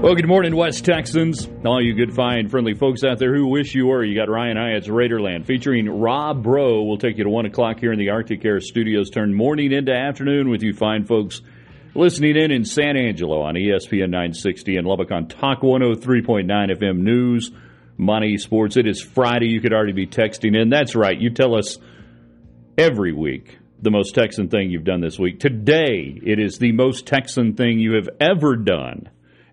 Well, good morning, West Texans. All you good, fine, friendly folks out there who wish you were. You got Ryan Hyatt's Raiderland featuring Rob Breaux. We'll take you to 1 o'clock here in the Arctic Air Studios. Turn morning into afternoon with you fine folks listening in San Angelo on ESPN 960 and Lubbock on Talk 103.9 FM News, Money, Sports. It is Friday. You could already be texting in. That's right. You tell us every week the most Texan thing you've done this week. Today, it is the most Texan thing you have ever done.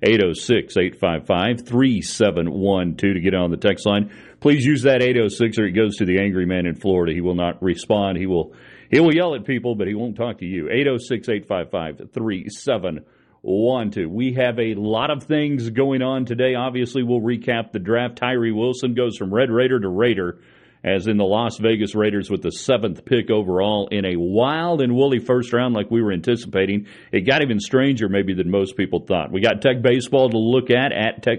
806-855-3712 to get on the text line. Please use that 806 or it goes to the angry man in Florida. He will not respond. He will yell at people, but he won't talk to you. 806-855-3712. We have a lot of things going on today. Obviously, we'll recap the draft. Tyree Wilson goes from Red Raider to Raider, as in the Las Vegas Raiders with the 7th pick overall in a wild and woolly first round like we were anticipating. It got even stranger maybe than most people thought. We got Tech baseball to look at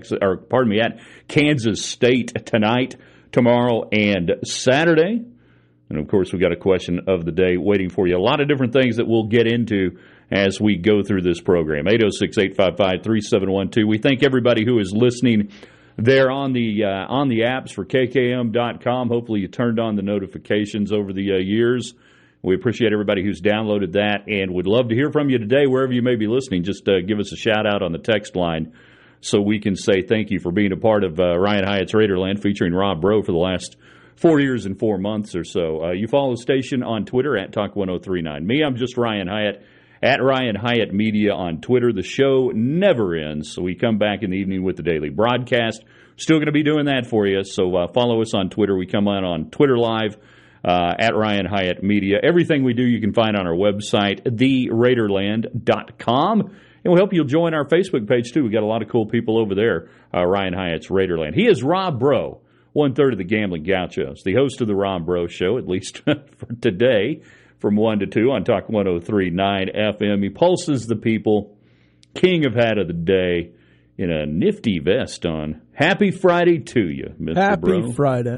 Kansas State tonight, tomorrow, and Saturday. And, of course, we got a question of the day waiting for you. A lot of different things that we'll get into as we go through this program. 806-855-3712. We thank everybody who is listening there on the apps for KKM.com. Hopefully you turned on the notifications over the years. We appreciate everybody who's downloaded that and would love to hear from you today wherever you may be listening. Just give us a shout-out on the text line so we can say thank you for being a part of Ryan Hyatt's Raiderland featuring Rob Breaux for the last 4 years and 4 months or so. You follow the station on Twitter at Talk1039. Me, I'm just Ryan Hyatt. At Ryan Hyatt Media on Twitter. The show never ends, so we come back in the evening with the daily broadcast. Still going to be doing that for you, so follow us on Twitter. We come on Twitter Live at Ryan Hyatt Media. Everything we do you can find on our website, theraiderland.com, and we hope you'll join our Facebook page, too. We got a lot of cool people over there, Ryan Hyatt's Raiderland. He is Rob Breaux, 1/3 of the Gambling Gauchos, the host of the Rob Breaux Show, at least for today, from 1 to 2 on Talk 103.9 FM. He pulses the people, king of hat of the day, in a nifty vest on. Happy Friday to you, Mr. Breaux. Happy Friday.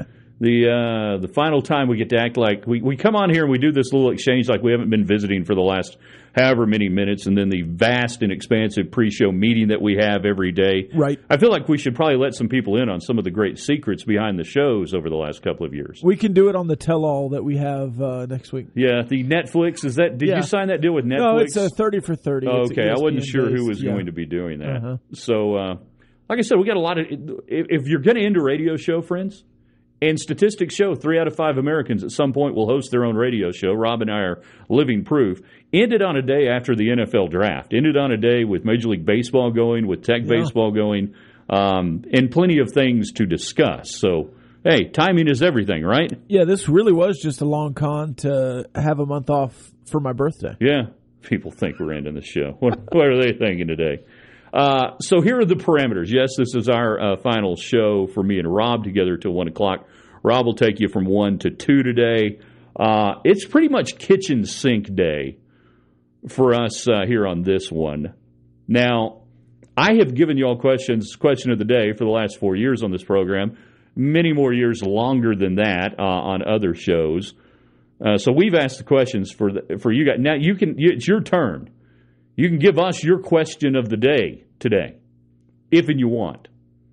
The final time we get to act like we come on here and we do this little exchange like we haven't been visiting for the last however many minutes, and then the vast and expansive pre-show meeting that we have every day. Right. I feel like we should probably let some people in on some of the great secrets behind the shows over the last couple of years. We can do it on the tell-all that we have next week. Yeah, the Netflix, is that? Did you sign that deal with Netflix? No, it's a 30 for 30. Oh, okay, I wasn't sure who was going to be doing that. Uh-huh. So, like I said, we got a lot of. If you're going to end a radio show, friends, and statistics show 3 out of 5 Americans at some point will host their own radio show. Rob and I are living proof. Ended on a day after the NFL draft. Ended on a day with Major League Baseball going, with Tech baseball going, and plenty of things to discuss. So, hey, timing is everything, right? Yeah, this really was just a long con to have a month off for my birthday. Yeah, people think we're ending the show. What are they thinking today? So here are the parameters. Yes, this is our final show for me and Rob together till 1 o'clock. Rob will take you from 1 to 2 today. It's pretty much kitchen sink day for us here on this one. Now, I have given you all question of the day for the last 4 years on this program, many more years longer than that on other shows. So we've asked the questions for you guys. Now, it's your turn. You can give us your question of the day today, if and you want.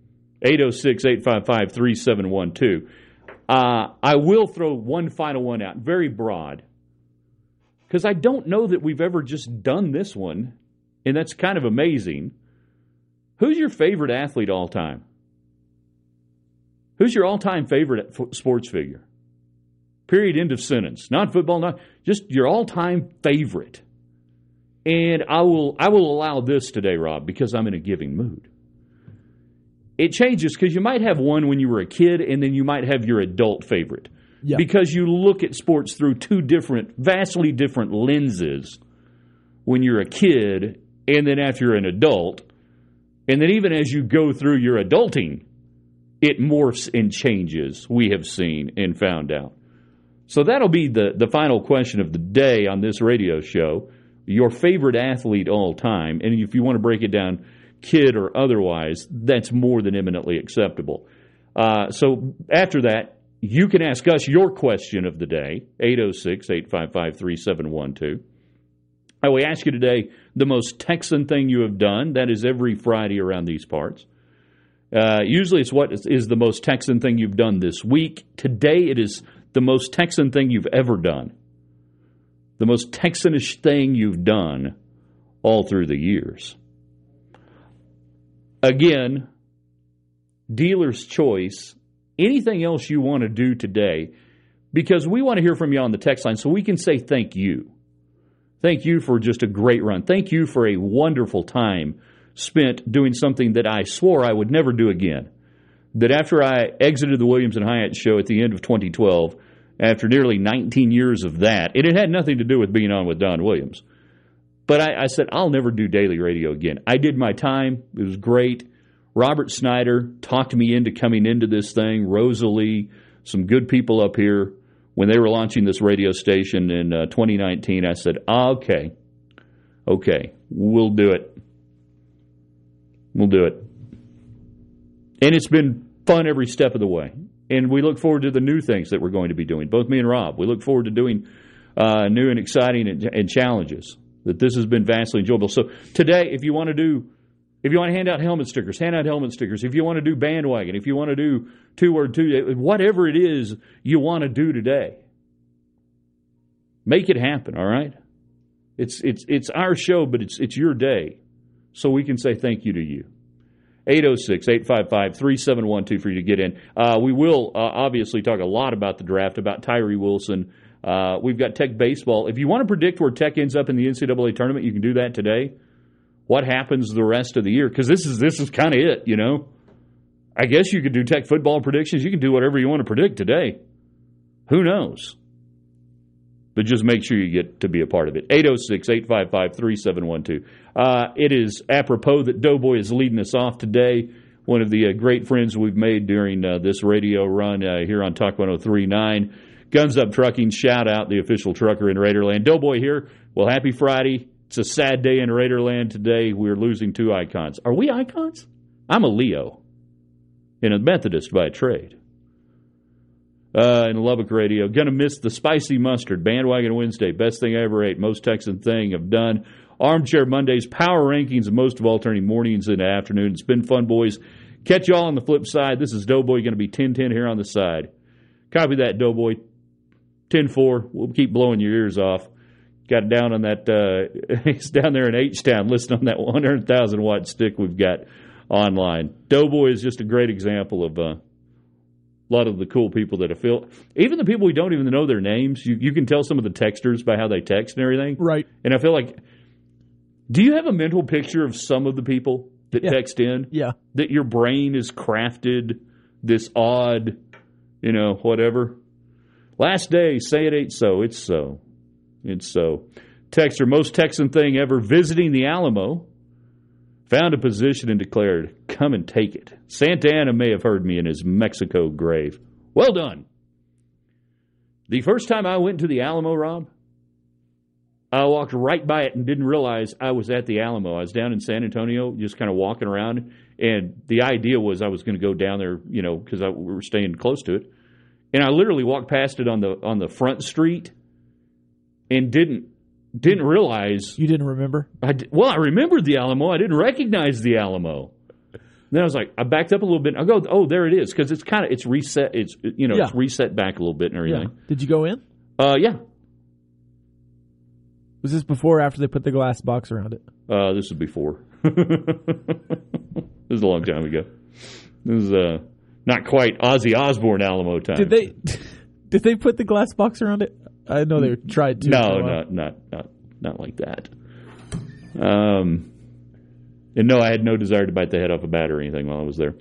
806-855-3712. I will throw one final one out, very broad, because I don't know that we've ever just done this one, and that's kind of amazing. Who's your favorite athlete all time? Who's your all-time favorite sports figure? Period, end of sentence. Not football, not just your all-time favorite. And I will allow this today, Rob, because I'm in a giving mood. It changes because you might have one when you were a kid, and then you might have your adult favorite. Yeah. Because you look at sports through two vastly different lenses when you're a kid, and then after you're an adult. And then even as you go through your adulting, it morphs and changes, we have seen and found out. So that'll be the final question of the day on this radio show. Your favorite athlete all time, and if you want to break it down, kid or otherwise, that's more than eminently acceptable. So after that, you can ask us your question of the day, 806-855-3712. We ask you today the most Texan thing you have done. That is every Friday around these parts. Usually it's what is the most Texan thing you've done this week. Today it is the most Texan thing you've ever done. The most Texanish thing you've done all through the years. Again, dealer's choice. Anything else you want to do today, because we want to hear from you on the text line so we can say thank you. Thank you for just a great run. Thank you for a wonderful time spent doing something that I swore I would never do again. That after I exited the Williams and Hyatt show at the end of 2012, after nearly 19 years of that, and it had nothing to do with being on with Don Williams, but I said, I'll never do daily radio again. I did my time. It was great. Robert Snyder talked me into coming into this thing. Rosalie, some good people up here. When they were launching this radio station in 2019, I said, okay, we'll do it. We'll do it. And it's been fun every step of the way. And we look forward to the new things that we're going to be doing, both me and Rob. We look forward to doing new and exciting and challenges. That this has been vastly enjoyable. So today, if you want to hand out helmet stickers, hand out helmet stickers. If you want to do bandwagon, if you want to do two-word, whatever it is you want to do today, make it happen, all right? It's our show, but it's your day. So we can say thank you to you. 806-855-3712 for you to get in. We will obviously talk a lot about the draft, about Tyree Wilson. We've got Tech baseball. If you want to predict where Tech ends up in the NCAA tournament, you can do that today. What happens the rest of the year? Because this is kind of it, you know. I guess you could do Tech football predictions. You can do whatever you want to predict today. Who knows? But just make sure you get to be a part of it. 806-855-3712. It is apropos that Doughboy is leading us off today. One of the great friends we've made during this radio run here on Talk 103.9. Guns Up Trucking, shout out the official trucker in Raiderland. Doughboy here. Well, happy Friday. It's a sad day in Raiderland today. We're losing two icons. Are we icons? I'm a Leo and a Methodist by trade. In Lubbock Radio, gonna miss the spicy mustard. Bandwagon Wednesday, best thing I ever ate. Most Texan thing I've done. Armchair Mondays, power rankings, and most of all turning mornings into afternoon. It's been fun, boys. Catch y'all on the flip side. This is Doughboy going to be 10-10 here on the side. Copy that, Doughboy. 10-4. We'll keep blowing your ears off. Got down on that. He's down there in H-Town listening on that 100,000 watt stick we've got online. Doughboy is just a great example of a lot of the cool people that I feel. Even the people we don't even know their names, you can tell some of the texters by how they text and everything. Right. And I feel like, do you have a mental picture of some of the people that text in? Yeah. That your brain is crafted this odd, whatever. Last day, say it ain't so. It's so. It's so. Texter, most Texan thing ever, visiting the Alamo. Found a position and declared, come and take it. Santa Ana may have heard me in his Mexico grave. Well done. The first time I went to the Alamo, Rob, I walked right by it and didn't realize I was at the Alamo. I was down in San Antonio, just kind of walking around, and the idea was I was going to go down there, because we were staying close to it. And I literally walked past it on the front street and didn't realize. You didn't remember? I remembered the Alamo. I didn't recognize the Alamo. Then I was like, I backed up a little bit. I go, oh, there it is, because it's reset. It's It's reset back a little bit and everything. Yeah. Did you go in? Yeah. Was this before or after they put the glass box around it? This was before. This is a long time ago. This is not quite Ozzy Osbourne Alamo time. Did they put the glass box around it? I know they tried to. No, not like that. And no, I had no desire to bite the head off a bat or anything while I was there.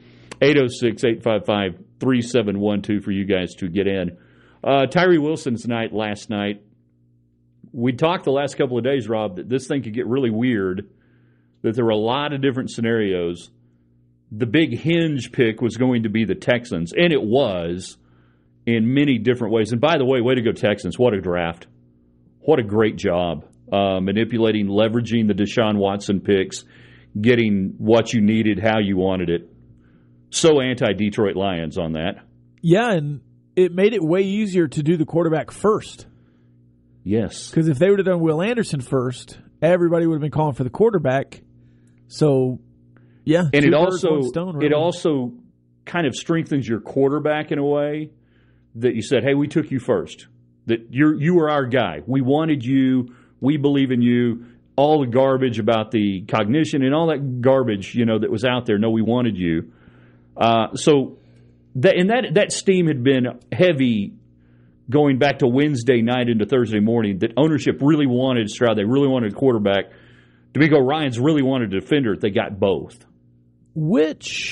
806-855-3712 for you guys to get in. Tyree Wilson's night last night. We talked the last couple of days, Rob, that this thing could get really weird, that there were a lot of different scenarios. The big hinge pick was going to be the Texans, and it was in many different ways. And by the way to go Texans. What a draft. What a great job. Manipulating, leveraging the Deshaun Watson picks, getting what you needed, how you wanted it. So anti-Detroit Lions on that. Yeah, and it made it way easier to do the quarterback first. Yes. Because if they would have done Will Anderson first, everybody would have been calling for the quarterback. So, yeah. And it also kind of strengthens your quarterback in a way that you said, hey, we took you first. That you were our guy. We wanted you. We believe in you. All the garbage about the cognition and all that garbage, that was out there. No, we wanted you. So that steam had been heavy going back to Wednesday night into Thursday morning, that ownership really wanted Stroud. They really wanted a quarterback. DeMeco Ryans really wanted a defender. They got both. Which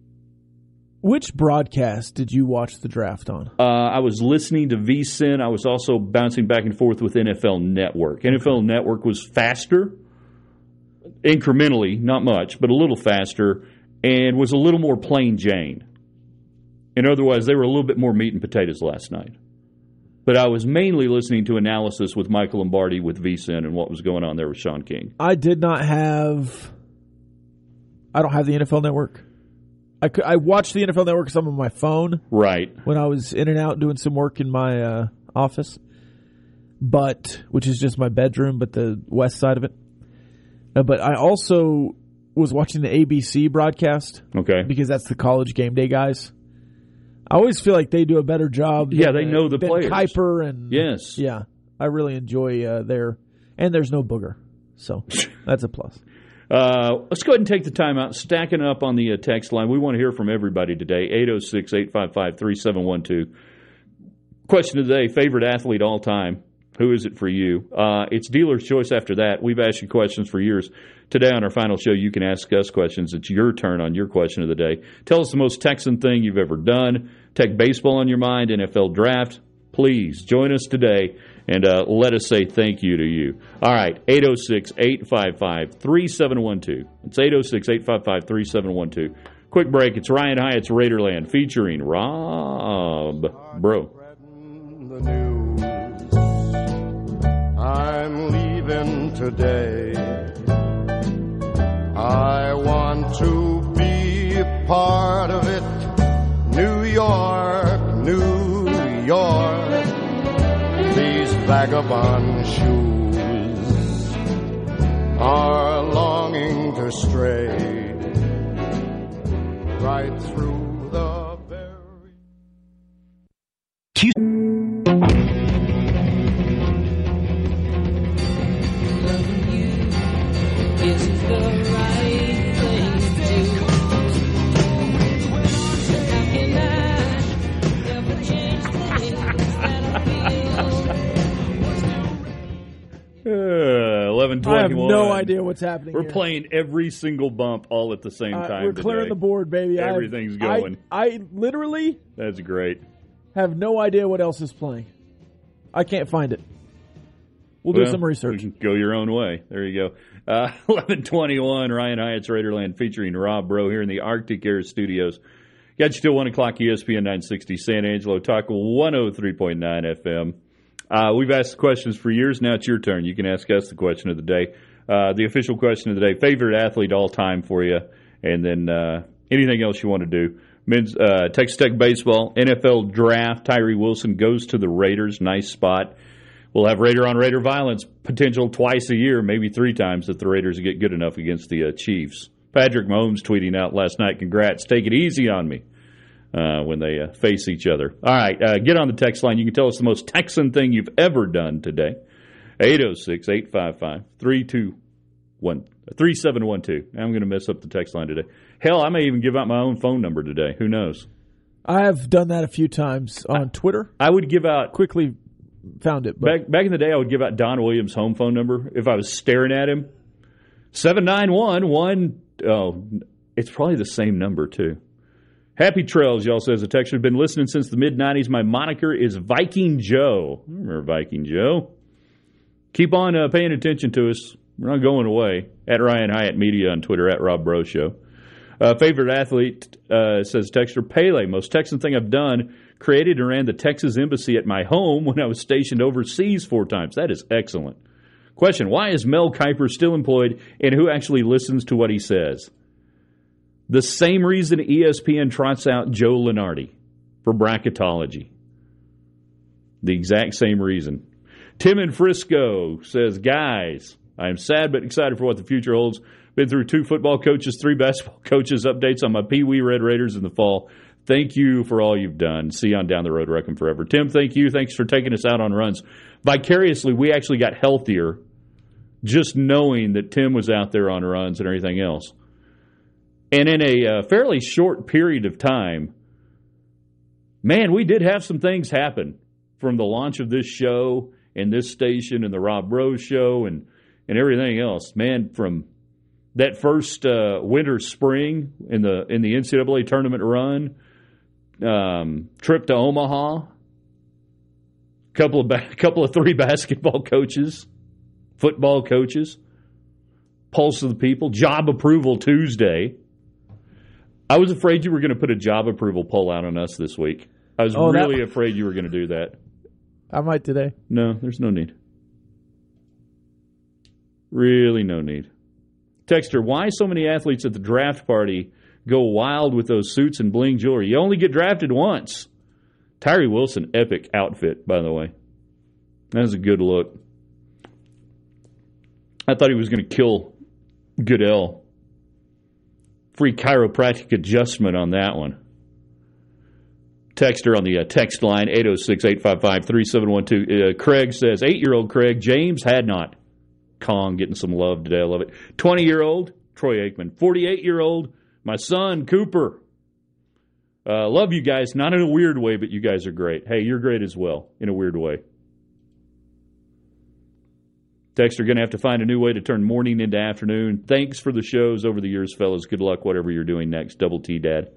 broadcast did you watch the draft on? I was listening to VSiN. I was also bouncing back and forth with NFL Network. NFL Network was faster, incrementally, not much, but a little faster, and was a little more plain Jane. And otherwise, they were a little bit more meat and potatoes last night. But I was mainly listening to analysis with Michael Lombardi with VSiN and what was going on there with Sean King. I don't have the NFL Network. I watched the NFL Network some on my phone. Right. When I was in and out doing some work in my office, which is just my bedroom, but the west side of it. But I also was watching the ABC broadcast. Okay. Because that's the College Game Day guys. I always feel like they do a better job. Yeah, they know the players. Kuiper and yes. Yeah, I really enjoy and there's no booger, so that's a plus. Let's go ahead and take the time out, stacking up on the text line. We want to hear from everybody today, 806-855-3712. Question of the day, favorite athlete all time. Who is it for you? It's dealer's choice after that. We've asked you questions for years. Today on our final show, you can ask us questions. It's your turn on your question of the day. Tell us the most Texan thing you've ever done. Tech baseball on your mind, NFL draft. Please join us today and let us say thank you to you. All right, 806-855-3712. It's 806-855-3712. Quick break. It's Ryan Hyatt's Raiderland featuring Rob Bro. I'm leaving today. I want to be a part of it. New York, New York. These vagabond shoes are longing to stray right through the very... I have no idea what's happening. We're playing every single bump all at the same time. We're clearing today. the board, baby. Everything's going. I literally That's great. have no idea what else is playing. I can't find it. We'll do some research. You can go your own way. There you go. 11:21, Ryan Hyatt's Raiderland featuring Rob Bro here in the Arctic Air Studios. Got you till 1 o'clock, ESPN 960 San Angelo, Talk 103.9 FM. We've asked questions for years. Now it's your turn. You can ask us the question of the day. The official question of the day, favorite athlete all time for you, and then anything else you want to do. Men's Texas Tech baseball, NFL draft, Tyree Wilson goes to the Raiders. Nice spot. We'll have Raider-on-Raider violence potential twice a year, maybe 3 times if the Raiders get good enough against the Chiefs. Patrick Mahomes tweeting out last night, congrats, take it easy on me when they face each other. All right, get on the text line. You can tell us the most Texan thing you've ever done today. 806-855-3712. I'm going to mess up the text line today. Hell, I may even give out my own phone number today. Who knows? I have done that a few times on Twitter. I would give out... Quickly found it. But. Back in the day, I would give out Don Williams' home phone number if I was staring at him. 791-1... Oh, it's probably the same number, too. Happy Trails, y'all, says the texter. Been listening since the mid-'90s. My moniker is Viking Joe. I remember Viking Joe. Keep on paying attention to us. We're not going away. At Ryan Hyatt Media on Twitter, at Rob Bro Show. Favorite athlete, says texter, Pele. Most Texan thing I've done, created and ran the Texas Embassy at my home when I was stationed overseas 4 times. That is excellent. Question, why is Mel Kiper still employed, and who actually listens to what he says? The same reason ESPN trots out Joe Lunardi for bracketology. The exact same reason. Tim in Frisco says, guys, I am sad but excited for what the future holds. Been through 2 football coaches, 3 basketball coaches, updates on my Pee Wee Red Raiders in the fall. Thank you for all you've done. See you on down the road, Wreck 'em forever. Tim, thank you. Thanks for taking us out on runs. Vicariously, we actually got healthier just knowing that Tim was out there on runs and everything else. And in a fairly short period of time, man, we did have some things happen from the launch of this show and this station and the Rob Rose show and everything else. Man, from that first winter spring in the NCAA tournament run, trip to Omaha, couple of 3 basketball coaches, football coaches, Pulse of the People, Job Approval Tuesday. I was afraid you were going to put a job approval poll out on us this week. I was really afraid you were going to do that. I might today. No, there's no need. Really no need. Texter, why so many athletes at the draft party go wild with those suits and bling jewelry? You only get drafted once. Tyree Wilson, epic outfit, by the way. That was a good look. I thought he was going to kill Goodell. Free chiropractic adjustment on that one. Texter on the text line, 806-855-3712. Craig says, 8-year-old Craig, James Hadnot. Kong getting some love today. I love it. 20-year-old, Troy Aikman. 48-year-old, my son, Cooper. Love you guys. Not in a weird way, but you guys are great. Hey, you're great as well, in a weird way. Texter, going to have to find a new way to turn morning into afternoon. Thanks for the shows over the years, fellas. Good luck, whatever you're doing next. Double T, Dad.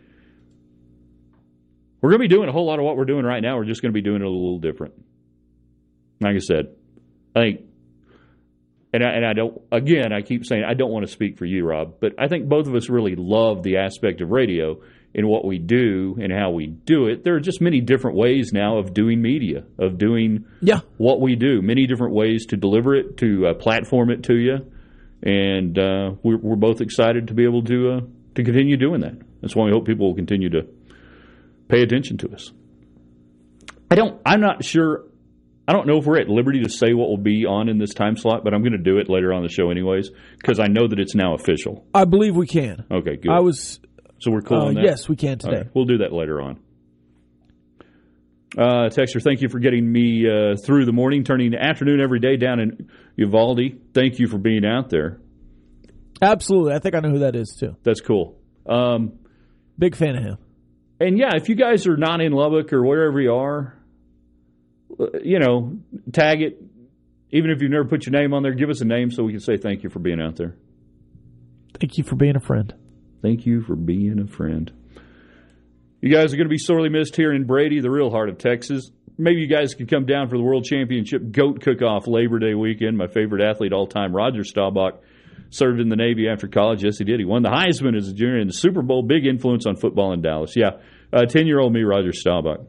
We're going to be doing a whole lot of what we're doing right now. We're just going to be doing it a little different. Like I said, I think, and I don't, again, I keep saying I don't want to speak for you, Rob, but I think both of us really love the aspect of radio and what we do and how we do it. There are just many different ways now of doing media, of doing what we do. Many different ways to deliver it, to platform it to you. And we're both excited to be able to continue doing that. That's why we hope people will continue to pay attention to us. I'm not sure. I don't know if we're at liberty to say what will be on in this time slot, but I'm going to do it later on the show anyways because I know that it's now official. I believe we can. Okay, good. So we're cool on that? Yes, we can today. Okay, we'll do that later on. Texter, thank you for getting me through the morning, turning to afternoon every day down in Uvalde. Thank you for being out there. Absolutely. I think I know who that is, too. That's cool. Big fan of him. And, yeah, if you guys are not in Lubbock or wherever you are, tag it. Even if you've never put your name on there, give us a name so we can say thank you for being out there. Thank you for being a friend. Thank you for being a friend. You guys are going to be sorely missed here in Brady, the real heart of Texas. Maybe you guys could come down for the World Championship Goat Cook-Off Labor Day weekend. My favorite athlete all time, Roger Staubach, served in the Navy after college. Yes, he did. He won the Heisman as a junior in the Super Bowl. Big influence on football in Dallas. Yeah, 10-year-old me, Roger Staubach.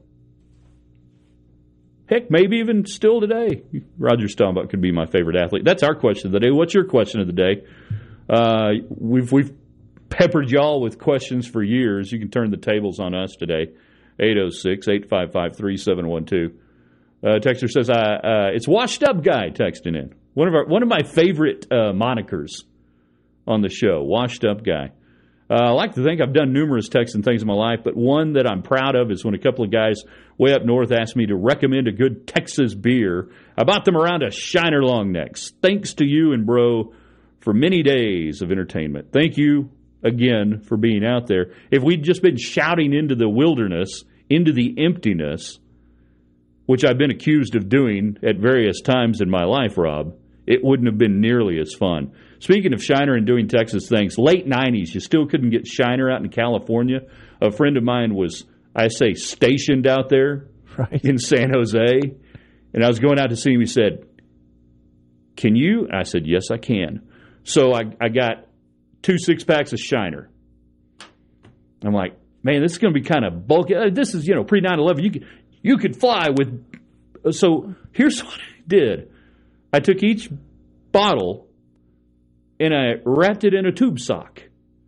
Heck, maybe even still today, Roger Staubach could be my favorite athlete. That's our question of the day. What's your question of the day? We've peppered y'all with questions for years. You can turn the tables on us today. 806-855-3712. Texter says, it's Washed Up Guy texting in. One of my favorite monikers on the show, Washed Up Guy. I like to think I've done numerous texts and things in my life, but one that I'm proud of is when a couple of guys way up north asked me to recommend a good Texas beer. I bought them around a Shiner Long Necks. Thanks to you and bro for many days of entertainment. Thank you again for being out there. If we'd just been shouting into the wilderness, into the emptiness, which I've been accused of doing at various times in my life, Rob, it wouldn't have been nearly as fun. Speaking of Shiner and doing Texas things, late 90s, you still couldn't get Shiner out in California. A friend of mine was, stationed out there in San Jose. And I was going out to see him. He said, can you? I said, yes, I can. So I got 2 6-packs of Shiner. I'm like, man, this is going to be kind of bulky. This is, pre 9/11. You could fly with. So here's what I did. I took each bottle and I wrapped it in a tube sock.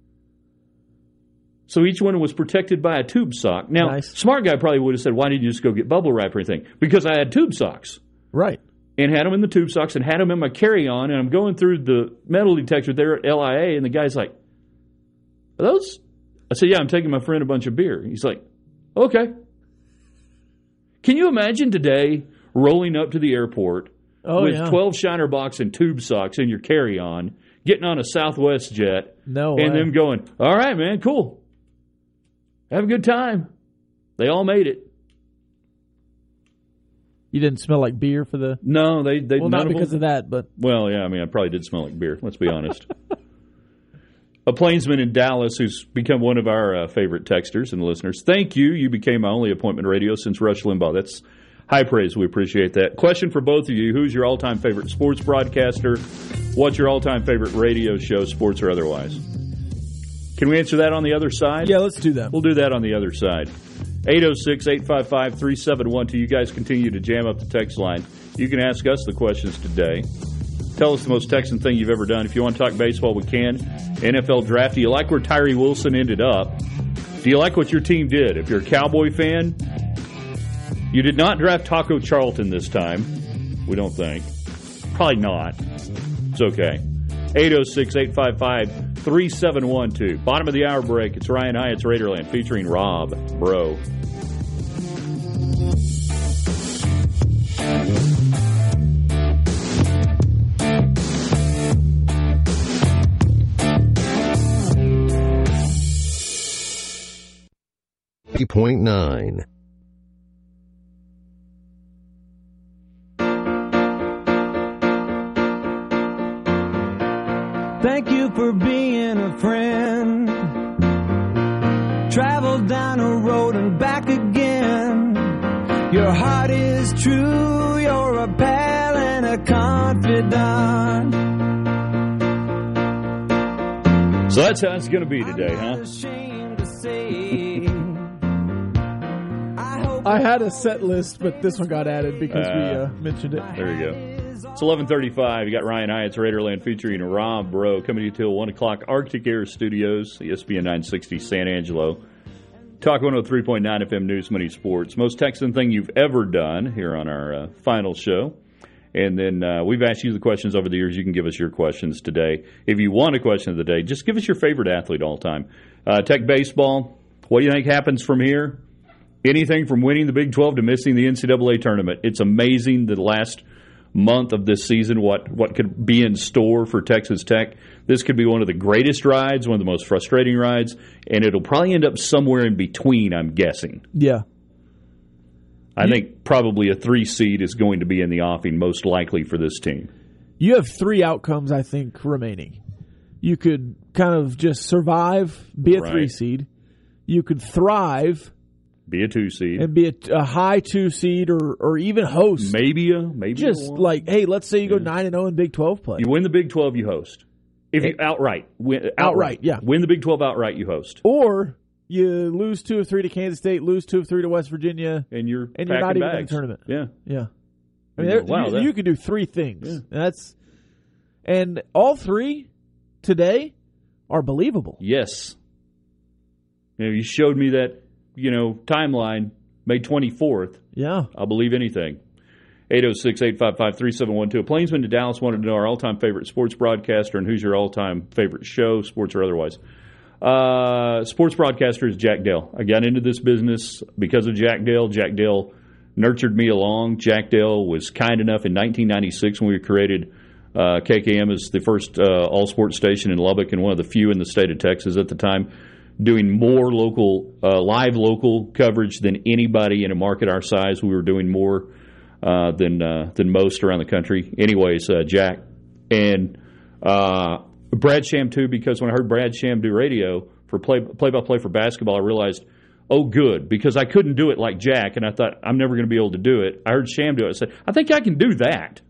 So each one was protected by a tube sock. Now, Smart guy probably would have said, why didn't you just go get bubble wrap or anything? Because I had tube socks. Right. and had them in the tube socks and had them in my carry-on, and I'm going through the metal detector there at LIA, and the guy's like, "Are those?" I said, "Yeah, I'm taking my friend a bunch of beer." He's like, "Okay." Can you imagine today rolling up to the airport with 12 Shiner Box and tube socks in your carry-on, getting on a Southwest jet, and them going, "All right, man, cool. Have a good time." They all made it. You didn't smell like beer for the... No, they well, not because of that, but... Well, yeah, I mean, I probably did smell like beer, let's be honest. A plainsman in Dallas who's become one of our favorite texters and listeners. Thank you. You became my only appointment radio since Rush Limbaugh. That's high praise. We appreciate that. Question for both of you. Who's your all-time favorite sports broadcaster? What's your all-time favorite radio show, sports or otherwise? Can we answer that on the other side? Yeah, let's do that. We'll do that on the other side. 806-855-3712. You guys continue to jam up the text line. You can ask us the questions today. Tell us the most Texan thing you've ever done. If you want to talk baseball, we can. NFL draft. Do you like where Tyree Wilson ended up? Do you like what your team did? If you're a Cowboy fan, you did not draft Taco Charlton this time. We don't think. Probably not. It's okay. 806-855-3712. Bottom of the hour break. It's Ryan Hyatt's Raiderland featuring Rob Bro. .9. Thank you for being a friend. Travel down a road and back again. Your heart is true, you're a pal and a confidant. So that's how it's going to be today, huh? I had a set list, but this one got added because we mentioned it. There you go. It's 11:35. You got Ryan Hyatt's Raiderland featuring Rob Bro coming to you till 1 o'clock. Arctic Air Studios, ESPN 960 San Angelo. Talk 103.9 FM News, Money, Sports. Most Texan thing you've ever done here on our final show. And then we've asked you the questions over the years. You can give us your questions today. If you want a question of the day, just give us your favorite athlete all time. Tech baseball, what do you think happens from here? Anything from winning the Big 12 to missing the NCAA tournament. It's amazing the last month of this season, what could be in store for Texas Tech. This could be one of the greatest rides, one of the most frustrating rides, and it'll probably end up somewhere in between, I'm guessing. Yeah. I think probably a 3 seed is going to be in the offing, most likely for this team. You have 3 outcomes, I think, remaining. You could kind of just survive, be a 3 seed. You could thrive, be a 2 seed, and be a high 2 seed, or even host. Maybe just a 1. Like, hey, let's say you go 9-0 in Big 12 play. You win the Big 12, you host. If you outright, win the Big 12 outright, you host. Or you lose 2 of 3 to Kansas State, lose 2 of 3 to West Virginia, and you're not even bags. in the tournament. Yeah. I mean, you could do 3 things. Yeah. And all 3 today are believable. Yes. You showed me that, timeline, May 24th. Yeah. I'll believe anything. 806-855-3712. A plainsman to Dallas wanted to know our all-time favorite sports broadcaster and who's your all-time favorite show, sports or otherwise. Sports broadcaster is Jack Dale. I got into this business because of Jack Dale. Jack Dale nurtured me along. Jack Dale was kind enough in 1996 when we created KKM as the first all-sports station in Lubbock and one of the few in the state of Texas at the time, doing more live local coverage than anybody in a market our size. We were doing more than most around the country. Anyways, Jack. And Brad Sham, too, because when I heard Brad Sham do radio for play-by-play for basketball, I realized, oh, good, because I couldn't do it like Jack, and I thought, I'm never going to be able to do it. I heard Sham do it. I said, I think I can do that.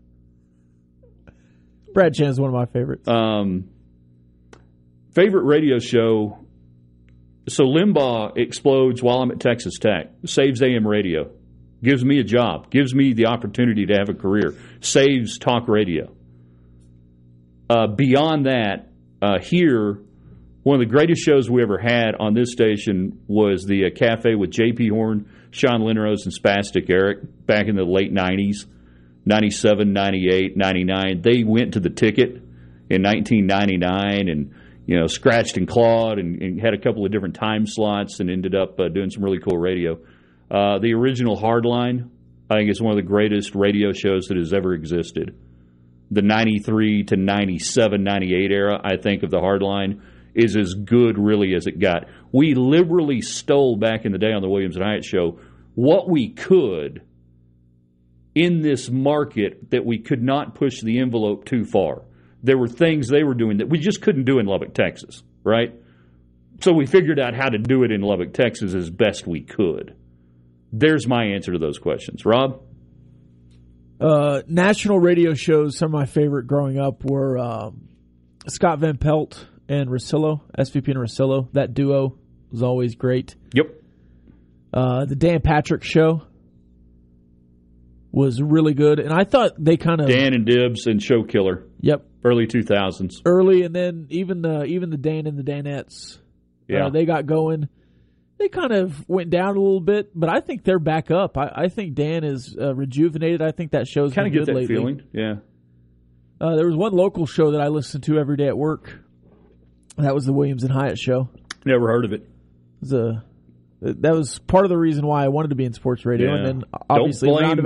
Brad Sham's one of my favorites. Favorite radio show. So Limbaugh explodes while I'm at Texas Tech. Saves AM radio. Gives me a job. Gives me the opportunity to have a career. Saves talk radio. Beyond that, here, one of the greatest shows we ever had on this station was the Cafe with J.P. Horn, Sean Linrose, and Spastic Eric back in the late 90s. 97, 98, 99. They went to the ticket in 1999 and, scratched and clawed and had a couple of different time slots and ended up doing some really cool radio. The original Hardline, I think, is one of the greatest radio shows that has ever existed. The 93 to 97, 98 era, I think, of the Hardline is as good, really, as it got. We liberally stole back in the day on the Williams and Hyatt show what we could in this market that we could not push the envelope too far. There were things they were doing that we just couldn't do in Lubbock, Texas, right? So we figured out how to do it in Lubbock, Texas as best we could. There's my answer to those questions. Rob? National radio shows, some of my favorite growing up were Scott Van Pelt and Rosillo, SVP and Rosillo. That duo was always great. Yep. The Dan Patrick Show was really good, and I thought they kind of Dan and Dibbs and Show Killer. Yep. Early 2000s. Early, and then even the Dan and the Danettes. Yeah. They got going. They kind of went down a little bit, but I think they're back up. I think Dan is rejuvenated. I think that show's kind of been get good that lately. feeling. Yeah. There was one local show that I listened to every day at work. That was the Williams and Hyatt show. Never heard of it. That was part of the reason why I wanted to be in sports radio, Yeah. and then obviously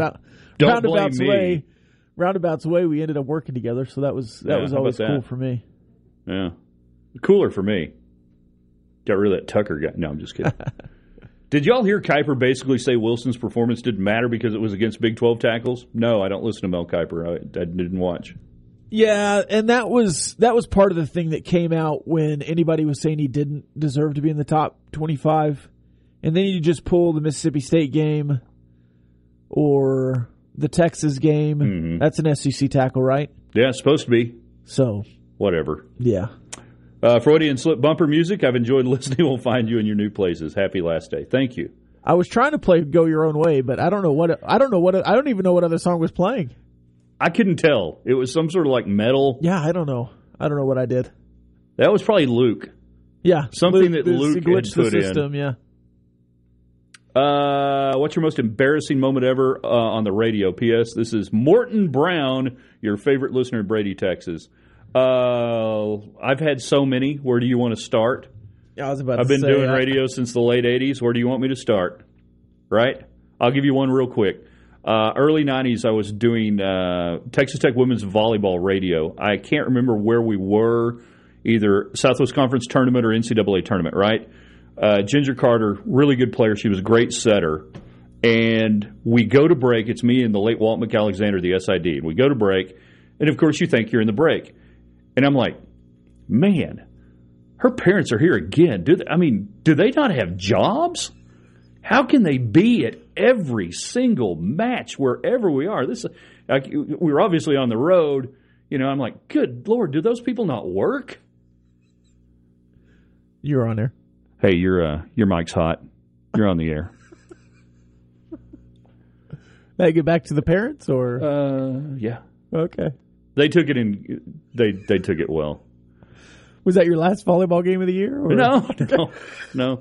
roundabouts way we ended up working together. So that was always cool for me. Yeah, cooler for me. Got rid of that Tucker guy. No, I'm just kidding. Did y'all hear Kiper basically say Wilson's performance didn't matter because it was against Big 12 tackles? No, I don't listen to Mel Kiper. I didn't watch. Yeah, and that was part of the thing that came out when anybody was saying he didn't deserve to be in the top 25. And then you just pull the Mississippi State game or the Texas game. Mm-hmm. That's an SEC tackle, right? Yeah, it's supposed to be. So, whatever. Yeah. Freudian slip bumper music. I've enjoyed listening. We'll find you in your new places. Happy last day. Thank you. I was trying to play "Go Your Own Way," but I don't even know what other song was playing. I couldn't tell. It was some sort of like metal. Yeah, I don't know. I don't know what I did. That was probably Luke. Yeah, something that Luke glitched had put the system. in. Yeah. What's your most embarrassing moment ever on the radio? P.S. This is Morton Brown, your favorite listener in Brady, Texas. I've had so many. Where do you want to start? Yeah, I was about I've to been say, doing radio since the late 80s. Where do you want me to start? Right? I'll give you one real quick. Early 90s, I was doing Texas Tech women's volleyball radio. I can't remember where we were, either Southwest Conference tournament or NCAA tournament, right? Ginger Carter, really good player. She was a great setter. And we go to break. It's me and the late Walt McAlexander, the SID. And we go to break. And, of course, you think you're in the break. And I'm like, man, her parents are here again. Do they not have jobs? How can they be at every single match wherever we are? We're obviously on the road. I'm like, good Lord, do those people not work? You're on there. Hey, your mic's hot. You're on the air. May I get back to the parents, or? Yeah. Okay. They took it in. They took it well. Was that your last volleyball game of the year? Or? No.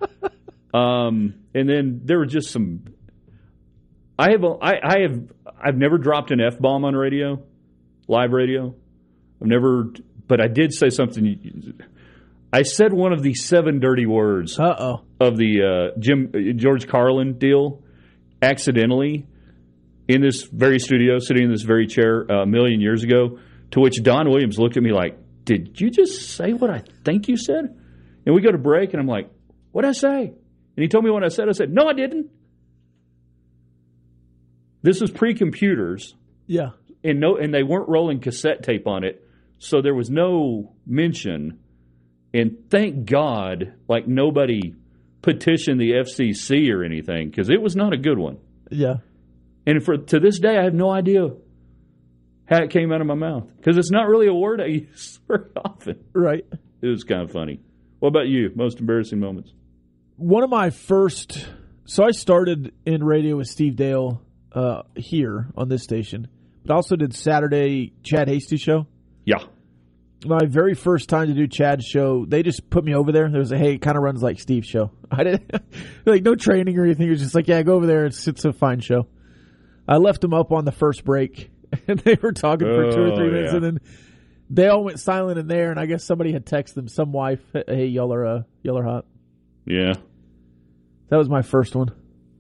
And then there were just some. I've never dropped an F-bomb on radio, live radio. I've never, but I did say something. I said one of the 7 dirty words of the George Carlin deal accidentally in this very studio, sitting in this very chair a million years ago, to which Don Williams looked at me like, did you just say what I think you said? And we go to break, and I'm like, what'd I say? And he told me what I said. I said, no, I didn't. This was pre-computers. Yeah. And they weren't rolling cassette tape on it, so there was no mention. And thank God, like, nobody petitioned the FCC or anything, because it was not a good one. Yeah. And to this day, I have no idea how it came out of my mouth, because it's not really a word I use very often. Right. It was kind of funny. What about you? Most embarrassing moments? One of my first... So I started in radio with Steve Dale here on this station, but also did Saturday Chad Hasty show. Yeah. My very first time to do Chad's show, they just put me over there. There was hey, it kind of runs like Steve's show. I didn't like no training or anything. It was just like, yeah, go over there. It's a fine show. I left them up on the first break, and they were talking for 2 or 3 minutes, and then they all went silent in there, and I guess somebody had texted them, some wife, hey, y'all are hot. Yeah. That was my first one.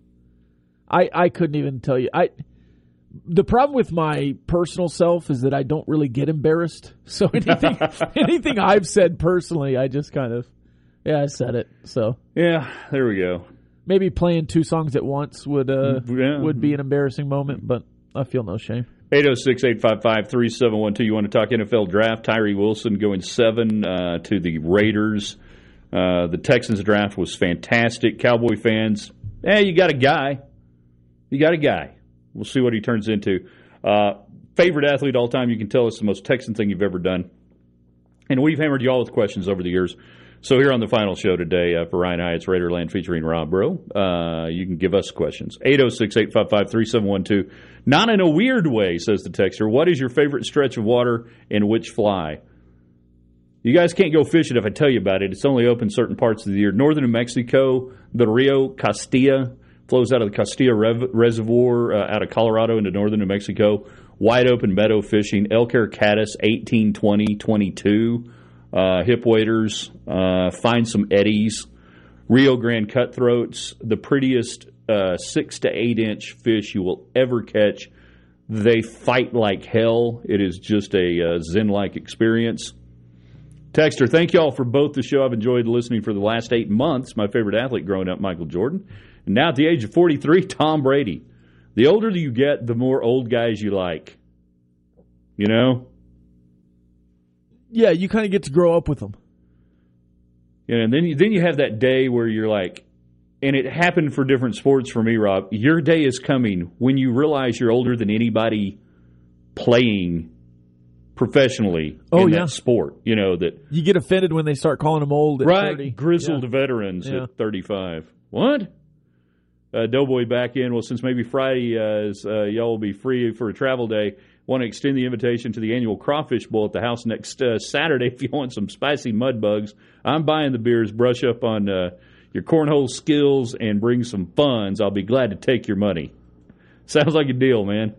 I couldn't even tell you. The problem with my personal self is that I don't really get embarrassed. So anything I've said personally, I just kind of, I said it. So yeah, there we go. Maybe playing 2 songs at once would be an embarrassing moment, but I feel no shame. 806-855-3712. You want to talk NFL draft? Tyree Wilson going 7 to the Raiders. The Texans draft was fantastic. Cowboy fans, you got a guy. You got a guy. We'll see what he turns into. Favorite athlete all time, you can tell us the most Texan thing you've ever done. And we've hammered you all with questions over the years. So here on the final show today for Ryan Hyatt's Raiderland featuring Rob Rowe, you can give us questions. 806-855-3712. Not in a weird way, says the texter. What is your favorite stretch of water and which fly? You guys can't go fishing if I tell you about it. It's only open certain parts of the year. Northern New Mexico, the Rio Castilla flows out of the Castilla Reservoir out of Colorado into northern New Mexico. Wide open meadow fishing. Elk Air Caddis, 18, 20, 22. Hip waders. Find some eddies. Rio Grande cutthroats. The prettiest 6 to 8 inch fish you will ever catch. They fight like hell. It is just a zen-like experience. Texter, thank you all for both the show. I've enjoyed listening for the last 8 months. My favorite athlete growing up, Michael Jordan. And now at the age of 43, Tom Brady. The older you get, the more old guys you like. You know? Yeah, you kind of get to grow up with them. Yeah, and then you have that day where you're like, and it happened for different sports for me, Rob. Your day is coming when you realize you're older than anybody playing professionally in that sport. You know, that you get offended when they start calling them old at 30. Grizzled veterans at 35. What? Doughboy back in. Well, since maybe Friday y'all will be free for a travel day, want to extend the invitation to the annual Crawfish Bowl at the house next Saturday if you want some spicy mud bugs. I'm buying the beers. Brush up on your cornhole skills and bring some funds. I'll be glad to take your money. Sounds like a deal, man.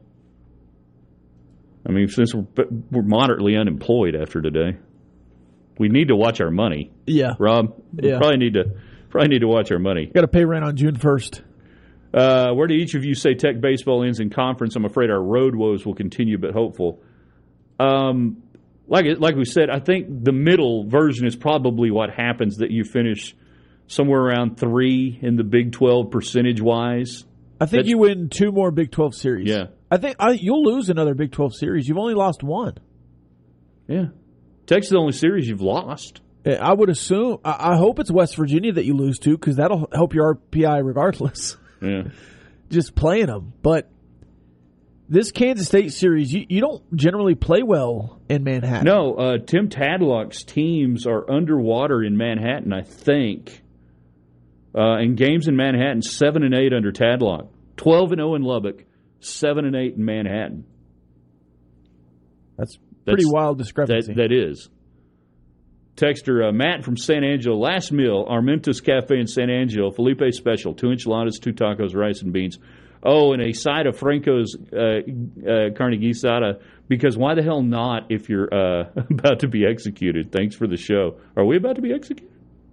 I mean, since we're moderately unemployed after today, we need to watch our money. Yeah, Rob. We probably need to watch our money. Got to pay rent on June 1st. Where do each of you say Tech baseball ends in conference? I'm afraid our road woes will continue, but hopeful. Like we said, I think the middle version is probably what happens, that you finish somewhere around 3 in the Big 12 percentage-wise. I think you win 2 more Big 12 series. Yeah. I think you'll lose another Big 12 series. You've only lost 1. Yeah. Tech's the only series you've lost. I would assume. I hope it's West Virginia that you lose to, because that'll help your RPI regardless. Yeah. Just playing them. But this Kansas State series, you don't generally play well in Manhattan. No, Tim Tadlock's teams are underwater in Manhattan, I think. In games in Manhattan, 7-8 under Tadlock. 12-0 in Lubbock, 7-8 in Manhattan. That's pretty wild discrepancy. That is. Texter, Matt from San Angelo. Last meal, Armentos Cafe in San Angelo. Felipe special. 2 enchiladas, 2 tacos, rice and beans. Oh, and a side of Franco's carne guisada. Because why the hell not if you're about to be executed? Thanks for the show. Are we about to be executed?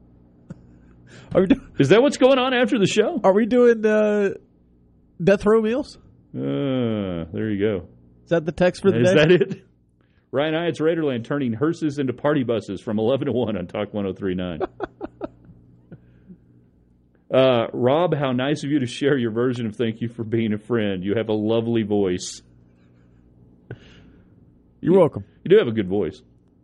Is that what's going on after the show? Are we doing death row meals? There you go. Is that the text for the day? Is that it? Ryan Hyatt's Raiderland turning hearses into party buses from 11 to 1 on Talk 103.9. Rob, how nice of you to share your version of thank you for being a friend. You have a lovely voice. You're welcome. You do have a good voice.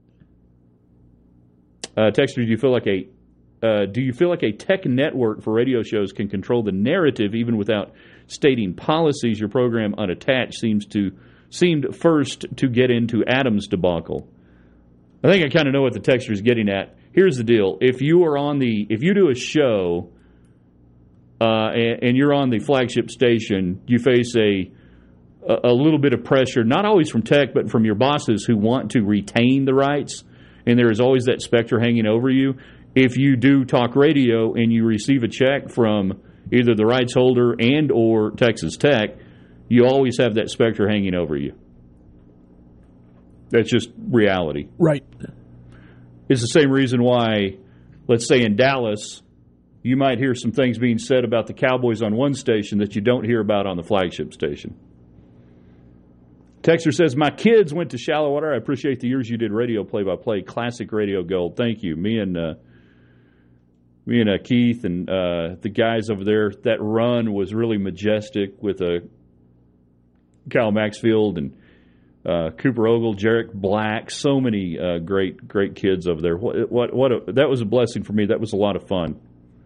Texter, do you feel like a tech network for radio shows can control the narrative even without stating policies? Your program Unattached seemed first to get into Adam's debacle. I think I kind of know what the texter is getting at. Here's the deal: if you do a show and you're on the flagship station, you face a little bit of pressure, not always from tech, but from your bosses who want to retain the rights, and there is always that specter hanging over you. If you do talk radio and you receive a check from either the rights holder and or Texas Tech, You always have that specter hanging over you. That's just reality. Right. It's the same reason why, let's say in Dallas, you might hear some things being said about the Cowboys on one station that you don't hear about on the flagship station. Texter says, my kids went to Shallow Water. I appreciate the years you did radio play-by-play. Classic radio gold. Thank you. Me and Keith and the guys over there, that run was really majestic with Cal Maxfield and Cooper Ogle, Jarek Black, so many great kids over there. That was a blessing for me. That was a lot of fun.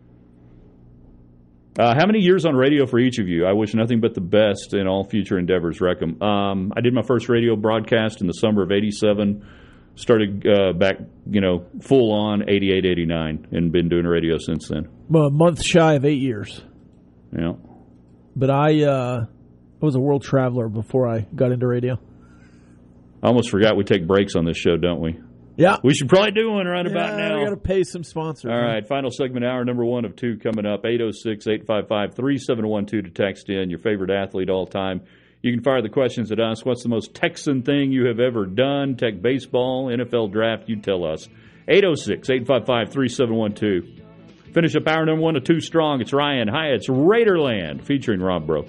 How many years on radio for each of you? I wish nothing but the best in all future endeavors, Reckham. I did my first radio broadcast in the summer of '87. Started back, full on '88, '89, and been doing radio since then. Well, a month shy of 8 years. Yeah. But I was a world traveler before I got into radio. I almost forgot we take breaks on this show, don't we? Yeah. We should probably do one right about now. We got to pay some sponsors. All right, final segment, hour number 1 of 2 coming up. 806-855-3712 to text in your favorite athlete all time. You can fire the questions at us. What's the most Texan thing you have ever done? Tech baseball, NFL draft, you tell us. 806-855-3712. Finish up hour number 1 of 2 strong. It's Ryan Hyatt's Raiderland featuring Rob Bro.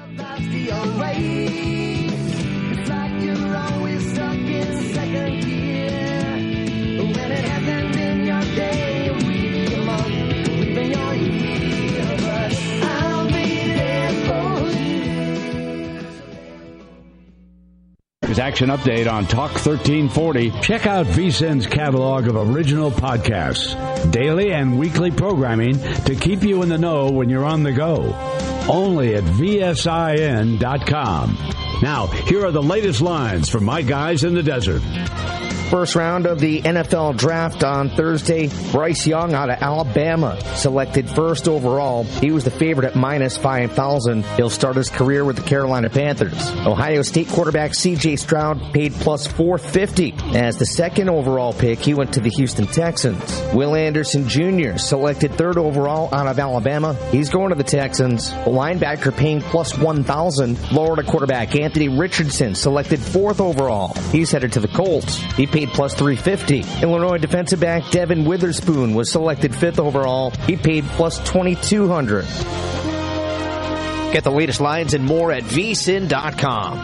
Action update on Talk 1340. Check out VSIN's catalog of original podcasts, daily and weekly programming to keep you in the know when you're on the go. Only at VSIN.com. Now, here are the latest lines from my guys in the desert. First round of the NFL draft on Thursday. Bryce Young out of Alabama, selected first overall. He was the favorite at minus 5,000. He'll start his career with the Carolina Panthers. Ohio State quarterback C.J. Stroud paid plus 450. As the second overall pick, he went to the Houston Texans. Will Anderson Jr., selected third overall out of Alabama. He's going to the Texans. The linebacker paying plus 1,000. Florida quarterback Anthony Richardson, selected fourth overall. He's headed to the Colts. He paid plus 350. Illinois defensive back Devin Witherspoon was selected fifth overall. He paid plus 2,200. Get the latest lines and more at vsin.com.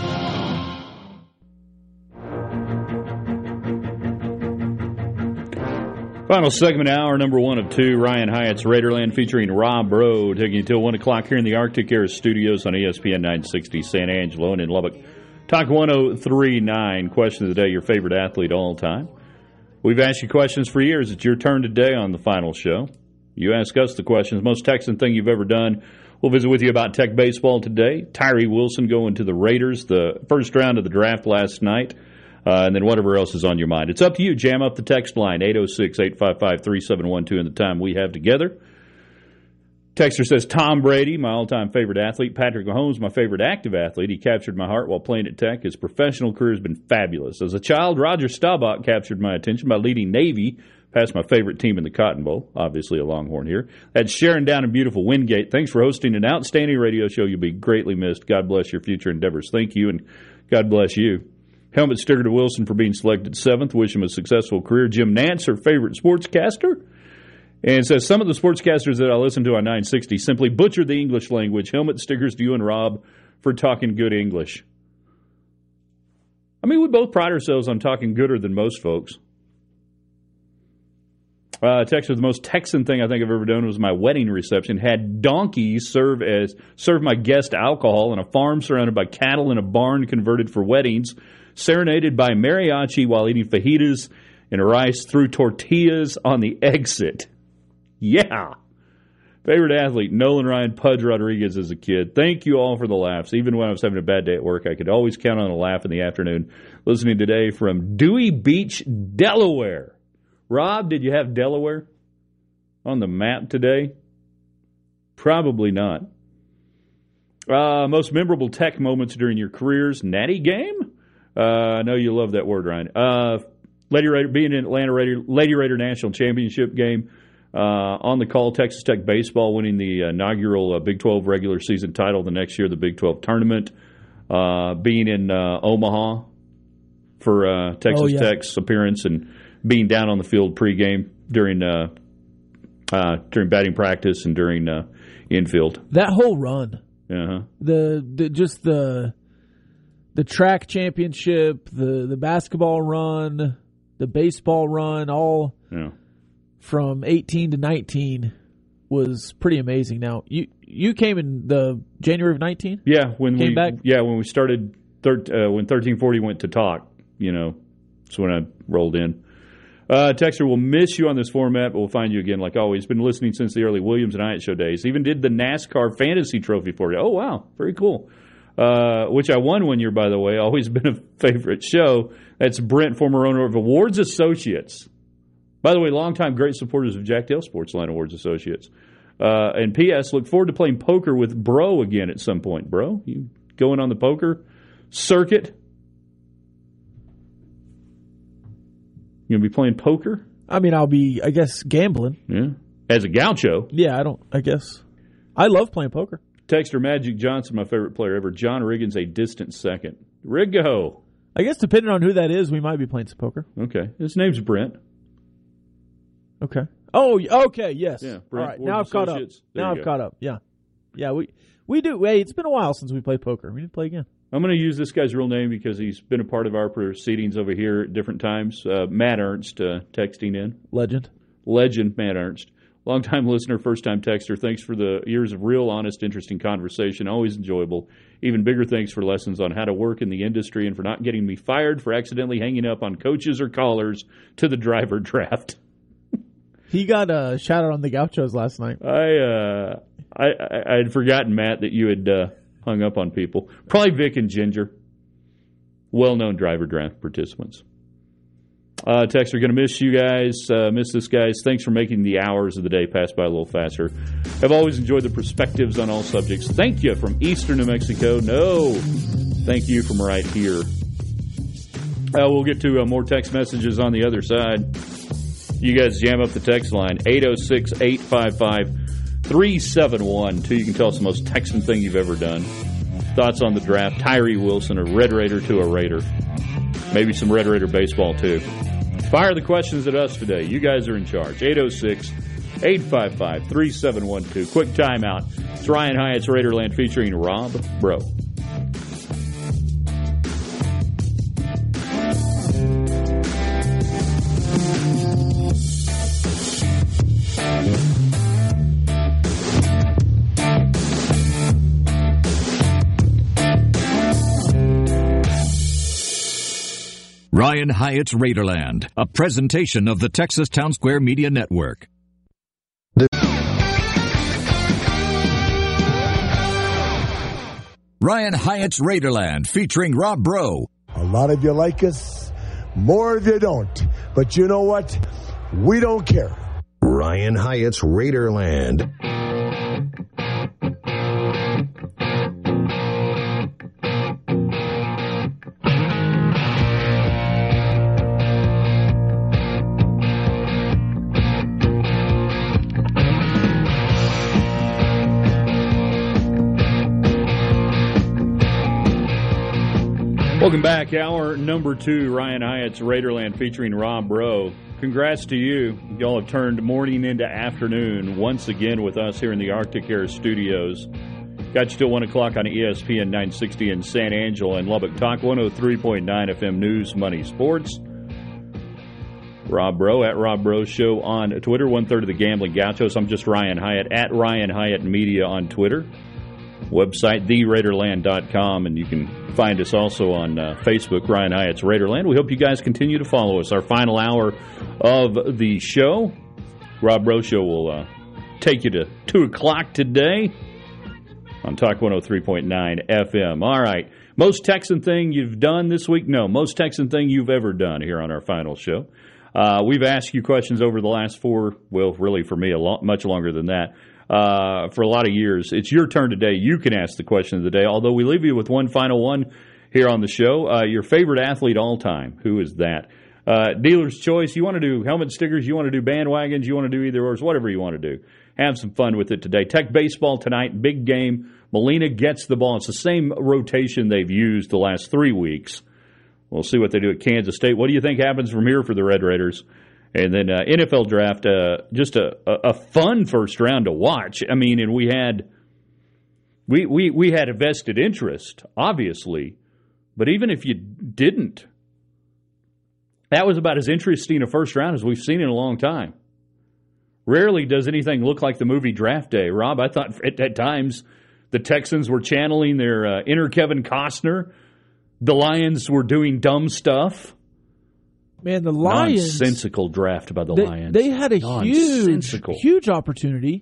Final segment, hour number 1 of 2. Ryan Hyatt's Raiderland featuring Rob Bro, taking you till 1 o'clock here in the Arctic Air Studios on ESPN 960 San Angelo and in Lubbock. Talk 1039, question of the day, your favorite athlete all time. We've asked you questions for years. It's your turn today on the final show. You ask us the questions. Most Texan thing you've ever done. We'll visit with you about Tech baseball today. Tyree Wilson going to the Raiders, the first round of the draft last night, and then whatever else is on your mind. It's up to you. Jam up the text line, 806-855-3712 in the time we have together. Texter says, Tom Brady, my all-time favorite athlete. Patrick Mahomes, my favorite active athlete. He captured my heart while playing at Tech. His professional career has been fabulous. As a child, Roger Staubach captured my attention by leading Navy past my favorite team in the Cotton Bowl, obviously a Longhorn here. That's Sharon down in beautiful Wingate. Thanks for hosting an outstanding radio show. You'll be greatly missed. God bless your future endeavors. Thank you, and God bless you. Helmet sticker to Wilson for being selected 7th. Wish him a successful career. Jim Nance, her favorite sportscaster. And it says, some of the sportscasters that I listen to on 960 simply butcher the English language. Helmet stickers to you and Rob for talking good English. I mean, we both pride ourselves on talking gooder than most folks. Texas, the most Texan thing I think I've ever done was my wedding reception. Had donkeys serve my guest alcohol in a farm surrounded by cattle in a barn converted for weddings, serenaded by mariachi while eating fajitas and rice through tortillas on the exit. Yeah. Favorite athlete, Nolan Ryan Pudge Rodriguez as a kid. Thank you all for the laughs. Even when I was having a bad day at work, I could always count on a laugh in the afternoon. Listening today from Dewey Beach, Delaware. Rob, did you have Delaware on the map today? Probably not. Most memorable Tech moments during your careers. Natty game? I know you love that word, Ryan. Lady Raider, being in Atlanta Lady Raider National Championship game. On the call, Texas Tech baseball winning the inaugural Big 12 regular season title the next year, the Big 12 tournament. being in Omaha for Texas Tech's appearance and being down on the field pregame during batting practice and during infield. That whole run, Uh-huh. the track championship, the basketball run, the baseball run, all from 18 to 19 was pretty amazing. Now you came in the January of 19. Yeah, when we started when 1340 went to talk. That's when I rolled in. Texter, we'll miss you on this format, but we'll find you again like always. Been listening since the early Williams and Hyatt Show days. Even did the NASCAR Fantasy Trophy for you. Oh, wow. Very cool. Which I won one year, by the way. Always been a favorite show. That's Brent, former owner of Awards Associates. By the way, longtime great supporters of Jack Dale Sportsline Awards Associates. And P.S., look forward to playing poker with Bro again at some point. Bro, you going on the poker circuit? You going to be playing poker? I mean, I'll be, I guess, gambling. Yeah. As a gaucho. Yeah, I guess. I love playing poker. Texter Magic Johnson, my favorite player ever. John Riggins, a distant second. Riggo. I guess depending on who that is, we might be playing some poker. Okay. His name's Brent. Okay. Oh, okay, yes. Yeah, Brent. All right, now I've caught up. Now I've caught up, yeah. Yeah, we do. Hey, it's been a while since we played poker. We need to play again. I'm going to use this guy's real name because he's been a part of our proceedings over here at different times. Matt Ernst texting in. Legend Matt Ernst. Longtime listener, first-time texter. Thanks for the years of real, honest, interesting conversation. Always enjoyable. Even bigger thanks for lessons on how to work in the industry and for not getting me fired for accidentally hanging up on coaches or callers to the driver draft. He got a shout-out on the Gauchos last night. I had forgotten, Matt, that you had hung up on people. Probably Vic and Ginger. Well-known driver draft participants. Texter, going to miss you guys. Miss this, guys. Thanks for making the hours of the day pass by a little faster. I've always enjoyed the perspectives on all subjects. Thank you from Eastern New Mexico. No, thank you from right here. We'll get to more text messages on the other side. You guys jam up the text line, 806-855-3712. You can tell us the most Texan thing you've ever done. Thoughts on the draft, Tyree Wilson, a Red Raider to a Raider. Maybe some Red Raider baseball, too. Fire the questions at us today. You guys are in charge. 806-855-3712. Quick timeout. It's Ryan Hyatt's Raiderland featuring Rob Bro. Ryan Hyatt's Raiderland, a presentation of the Texas Town Square Media Network. Ryan Hyatt's Raiderland, featuring Rob Bro. A lot of you like us, more of you don't. But you know what? We don't care. Ryan Hyatt's Raiderland. Welcome back. Hour number 2, Ryan Hyatt's Raiderland featuring Rob Bro. Congrats to you. Y'all have turned morning into afternoon once again with us here in the Arctic Air Studios. Got you till 1 o'clock on ESPN 960 in San Angelo and Lubbock Talk 103.9 FM News, Money, Sports. Rob Bro at Rob Bro Show on Twitter. 1/3 of the Gambling Gauchos. I'm just Ryan Hyatt at Ryan Hyatt Media on Twitter. Website, theraiderland.com, and you can find us also on Facebook, Ryan Hyatt's Raiderland. We hope you guys continue to follow us. Our final hour of the show, Rob Bro Show, will take you to 2 o'clock today on Talk 103.9 FM. All right. Most Texan thing you've done this week? No. Most Texan thing you've ever done here on our final show. We've asked you questions over the last 4, well, really for me, much longer than that. For a lot of years. It's your turn today. You can ask the question of the day, although we leave you with one final one here on the show. Your favorite athlete all time. Who is that? Dealer's choice. You want to do helmet stickers, you want to do bandwagons, you want to do either or, whatever you want to do. have some fun with it today. Tech baseball tonight, big game. Molina gets the ball. It's the same rotation they've used the last 3 weeks. We'll see what they do at Kansas State. What do you think happens from here for the Red Raiders? And then NFL draft, just a fun first round to watch. I mean, and we had a vested interest, obviously, but even if you didn't, that was about as interesting a first round as we've seen in a long time. Rarely does anything look like the movie Draft Day. Rob, I thought at times the Texans were channeling their inner Kevin Costner. The Lions were doing dumb stuff. Man, the Lions... Nonsensical draft by the Lions. They had a huge opportunity.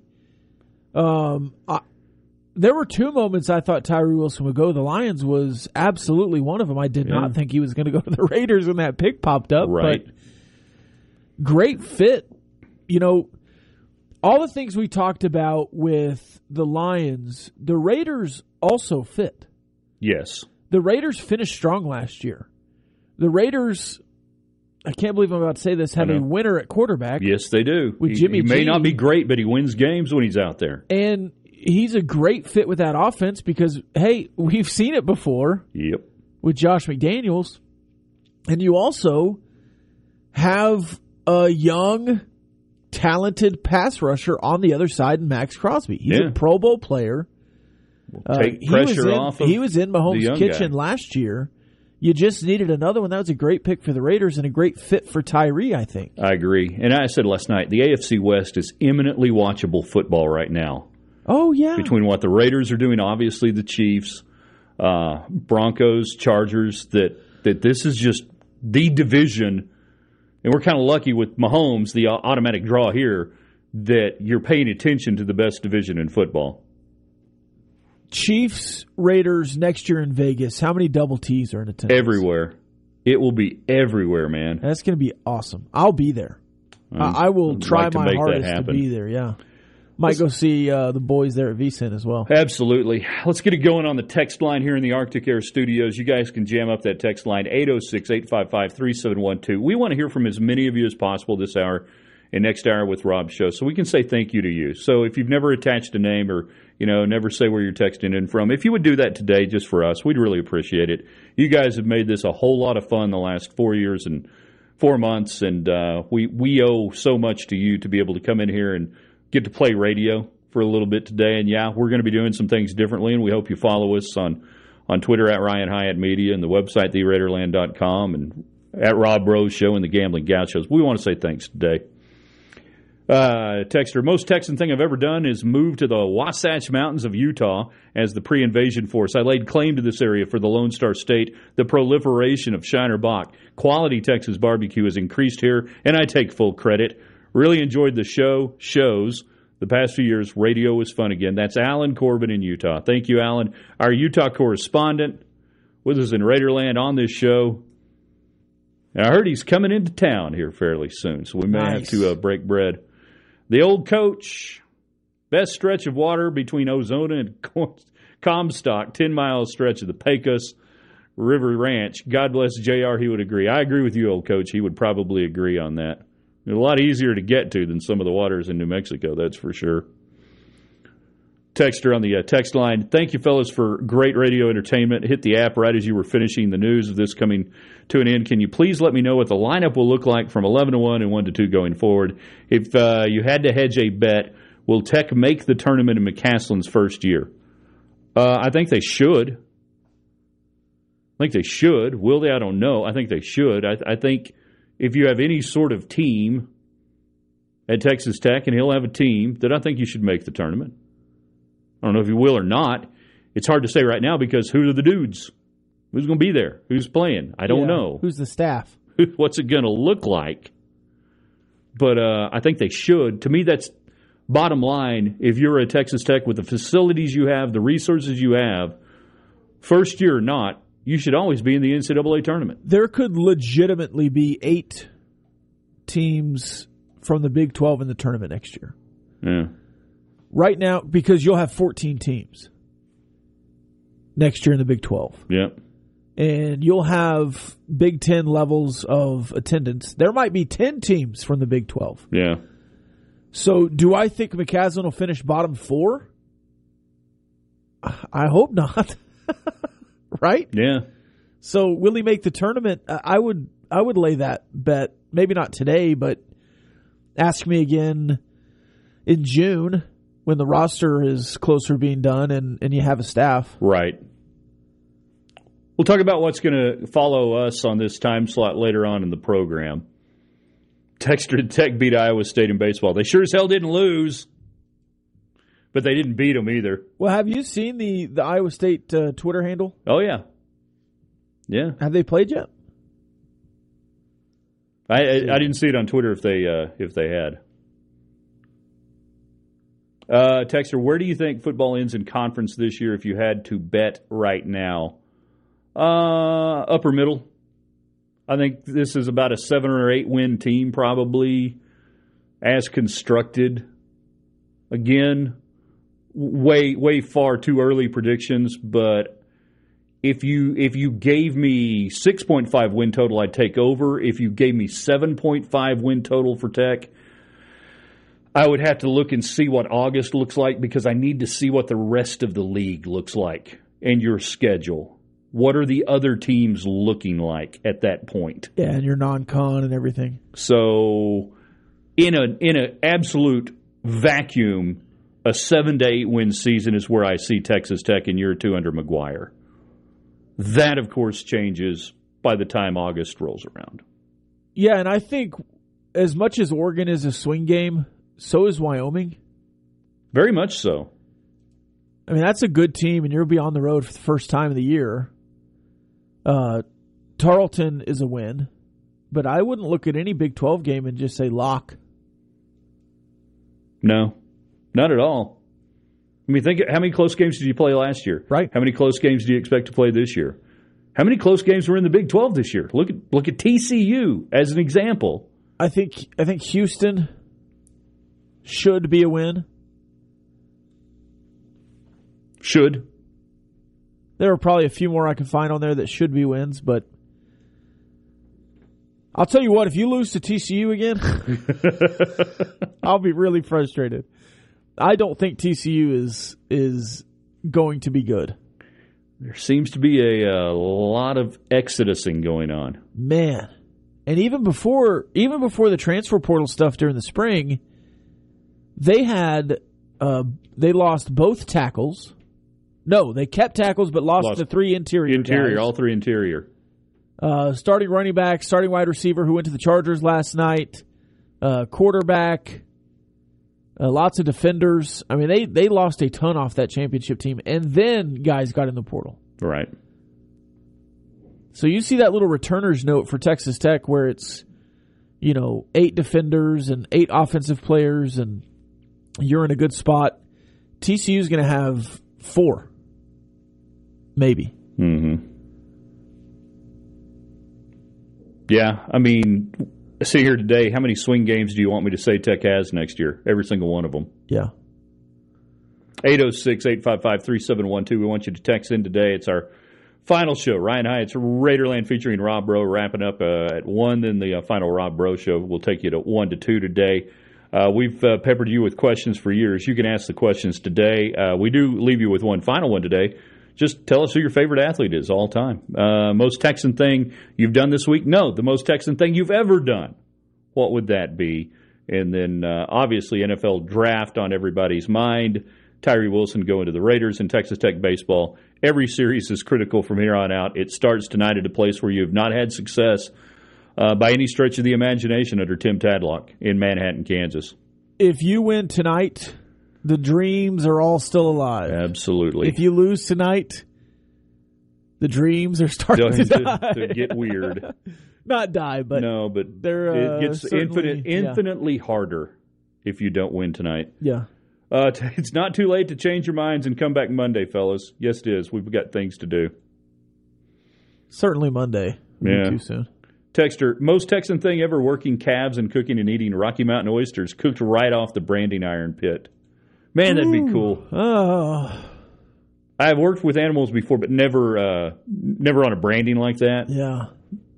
There were 2 moments I thought Tyree Wilson would go. The Lions was absolutely one of them. I did not think he was going to go to the Raiders when that pick popped up. Right. But great fit. You know, all the things we talked about with the Lions, the Raiders also fit. Yes. The Raiders finished strong last year. The Raiders, I can't believe I'm about to say this, have a winner at quarterback. Yes, they do. With Jimmy G. He may not be great, but he wins games when he's out there. And he's a great fit with that offense because, hey, we've seen it before. Yep. With Josh McDaniels. And you also have a young, talented pass rusher on the other side in Max Crosby. He's a Pro Bowl player. Take pressure off of He was in Mahomes' kitchen last year. You just needed another one. That was a great pick for the Raiders and a great fit for Tyree, I think. I agree. And I said last night, the AFC West is eminently watchable football right now. Oh, yeah. Between what the Raiders are doing, obviously the Chiefs, Broncos, Chargers, that this is just the division. And we're kind of lucky with Mahomes, the automatic draw here, that you're paying attention to the best division in football. Chiefs, Raiders next year in Vegas. How many double T's are in attendance? Everywhere. It will be everywhere, man. That's going to be awesome. I'll be there. I will try my hardest to be there, yeah. Might go see the boys there at VSiN as well. Absolutely. Let's get it going on the text line here in the Arctic Air Studios. You guys can jam up that text line, 806-855-3712. We want to hear from as many of you as possible this hour and next hour with Rob's show, so we can say thank you to you. So if you've never attached a name or, never say where you're texting in from, if you would do that today just for us, we'd really appreciate it. You guys have made this a whole lot of fun the last 4 years and 4 months, and we owe so much to you to be able to come in here and get to play radio for a little bit today. And, we're going to be doing some things differently, and we hope you follow us on Twitter at Ryan Hyatt Media and the website, TheRaiderland.com, and at Rob Rose Show and the Gambling Gauchos. We want to say thanks today. Texter, most Texan thing I've ever done is move to the Wasatch Mountains of Utah as the pre-invasion force. I laid claim to this area for the Lone Star State. The proliferation of Shiner Bock. Quality Texas barbecue has increased here, and I take full credit. Really enjoyed the shows. The past few years, radio was fun again. That's Alan Corbin in Utah. Thank you, Alan. Our Utah correspondent with us in Raiderland on this show. And I heard he's coming into town here fairly soon, so we may have to break bread. The old coach, best stretch of water between Ozona and Comstock, 10-mile stretch of the Pecos River Ranch. God bless JR, he would agree. I agree with you, old coach. He would probably agree on that. It's a lot easier to get to than some of the waters in New Mexico, that's for sure. Texter on the text line. Thank you, fellas, for great radio entertainment. Hit the app right as you were finishing the news of this coming to an end. Can you please let me know what the lineup will look like from 11-1 and 1-2 going forward? If you had to hedge a bet, will Tech make the tournament in McCaslin's first year? I think they should. Will they? I don't know. I think they should. I think if you have any sort of team at Texas Tech, and he'll have a team, then I think you should make the tournament. I don't know if you will or not. It's hard to say right now because who are the dudes? Who's going to be there? Who's playing? I don't know. Who's the staff? What's it going to look like? But I think they should. To me, that's bottom line. If you're at Texas Tech with the facilities you have, the resources you have, first year or not, you should always be in the NCAA tournament. There could legitimately be 8 teams from the Big 12 in the tournament next year. Yeah. Right now, because you'll have 14 teams next year in the Big 12. Yep. And you'll have Big 10 levels of attendance. There might be 10 teams from the Big 12. Yeah. So, do I think McCaslin will finish bottom 4? I hope not. Right? Yeah. So, will he make the tournament? I would lay that bet. Maybe not today, but ask me again in June when the roster is closer to being done and you have a staff. Right. We'll talk about what's going to follow us on this time slot later on in the program. Texas Tech beat Iowa State in baseball. They sure as hell didn't lose, but they didn't beat them either. Well, have you seen the Iowa State Twitter handle? Oh, yeah. Yeah. Have they played yet? I didn't see it on Twitter if they had. Texter, where do you think football ends in conference this year if you had to bet right now? Upper middle. I think this is about a 7 or 8 win team, probably, as constructed. Again, way far too early predictions, but if you gave me 6.5 win total, I'd take over. If you gave me 7.5 win total for Tech, I would have to look and see what August looks like because I need to see what the rest of the league looks like and your schedule. What are the other teams looking like at that point? Yeah, and your non-con and everything. So, in an absolute vacuum, a 7 to 8 win season is where I see Texas Tech in year 2 under McGuire. That, of course, changes by the time August rolls around. Yeah, and I think as much as Oregon is a swing game, so is Wyoming. Very much so. I mean, that's a good team, and you'll be on the road for the first time of the year. Tarleton is a win, but I wouldn't look at any Big 12 game and just say lock. No, not at all. I mean, think how many close games did you play last year? Right. How many close games do you expect to play this year? How many close games were in the Big 12 this year? Look at TCU as an example. I think Houston should be a win. Should. There are probably a few more I can find on there that should be wins, but I'll tell you what, if you lose to TCU again, I'll be really frustrated. I don't think TCU is going to be good. There seems to be a lot of exodusing going on. Man. And even before the transfer portal stuff during the spring, they lost both tackles. No, they kept tackles but lost the 3 interior guys. All 3 interior. Starting running back, starting wide receiver who went to the Chargers last night, quarterback, lots of defenders. I mean, they lost a ton off that championship team, and then guys got in the portal. Right. So you see that little returner's note for Texas Tech where it's, 8 defenders and 8 offensive players, and you're in a good spot. TCU's going to have 4. Maybe. Mm-hmm. Yeah, I mean, see here today, how many swing games do you want me to say Tech has next year? Every single one of them. Yeah. 806-855-3712. We want you to text in today. It's our final show. Ryan Hyatt's Raiderland featuring Rob Breaux, wrapping up at 1. Then the final Rob Breaux show will take you to 1 to 2 today. We've peppered you with questions for years. You can ask the questions today. We do leave you with one final one today. Just tell us who your favorite athlete is all time. Most Texan thing you've done this week? No, the most Texan thing you've ever done. What would that be? And then, obviously, NFL draft on everybody's mind. Tyree Wilson going to the Raiders and Texas Tech baseball. Every series is critical from here on out. It starts tonight at a place where you have not had success by any stretch of the imagination under Tim Tadlock in Manhattan, Kansas. If you win tonight, the dreams are all still alive. Absolutely. If you lose tonight, the dreams are starting to get weird. Not die, but no, but they're, it gets infinitely harder if you don't win tonight. Yeah. It's not too late to change your minds and come back Monday, fellas. Yes, it is. We've got things to do. Certainly Monday. Yeah. Too soon. Texter, most Texan thing ever, working calves and cooking and eating Rocky Mountain oysters cooked right off the branding iron pit. Man, that'd be cool. Oh. I've worked with animals before, but never on a branding like that. Yeah.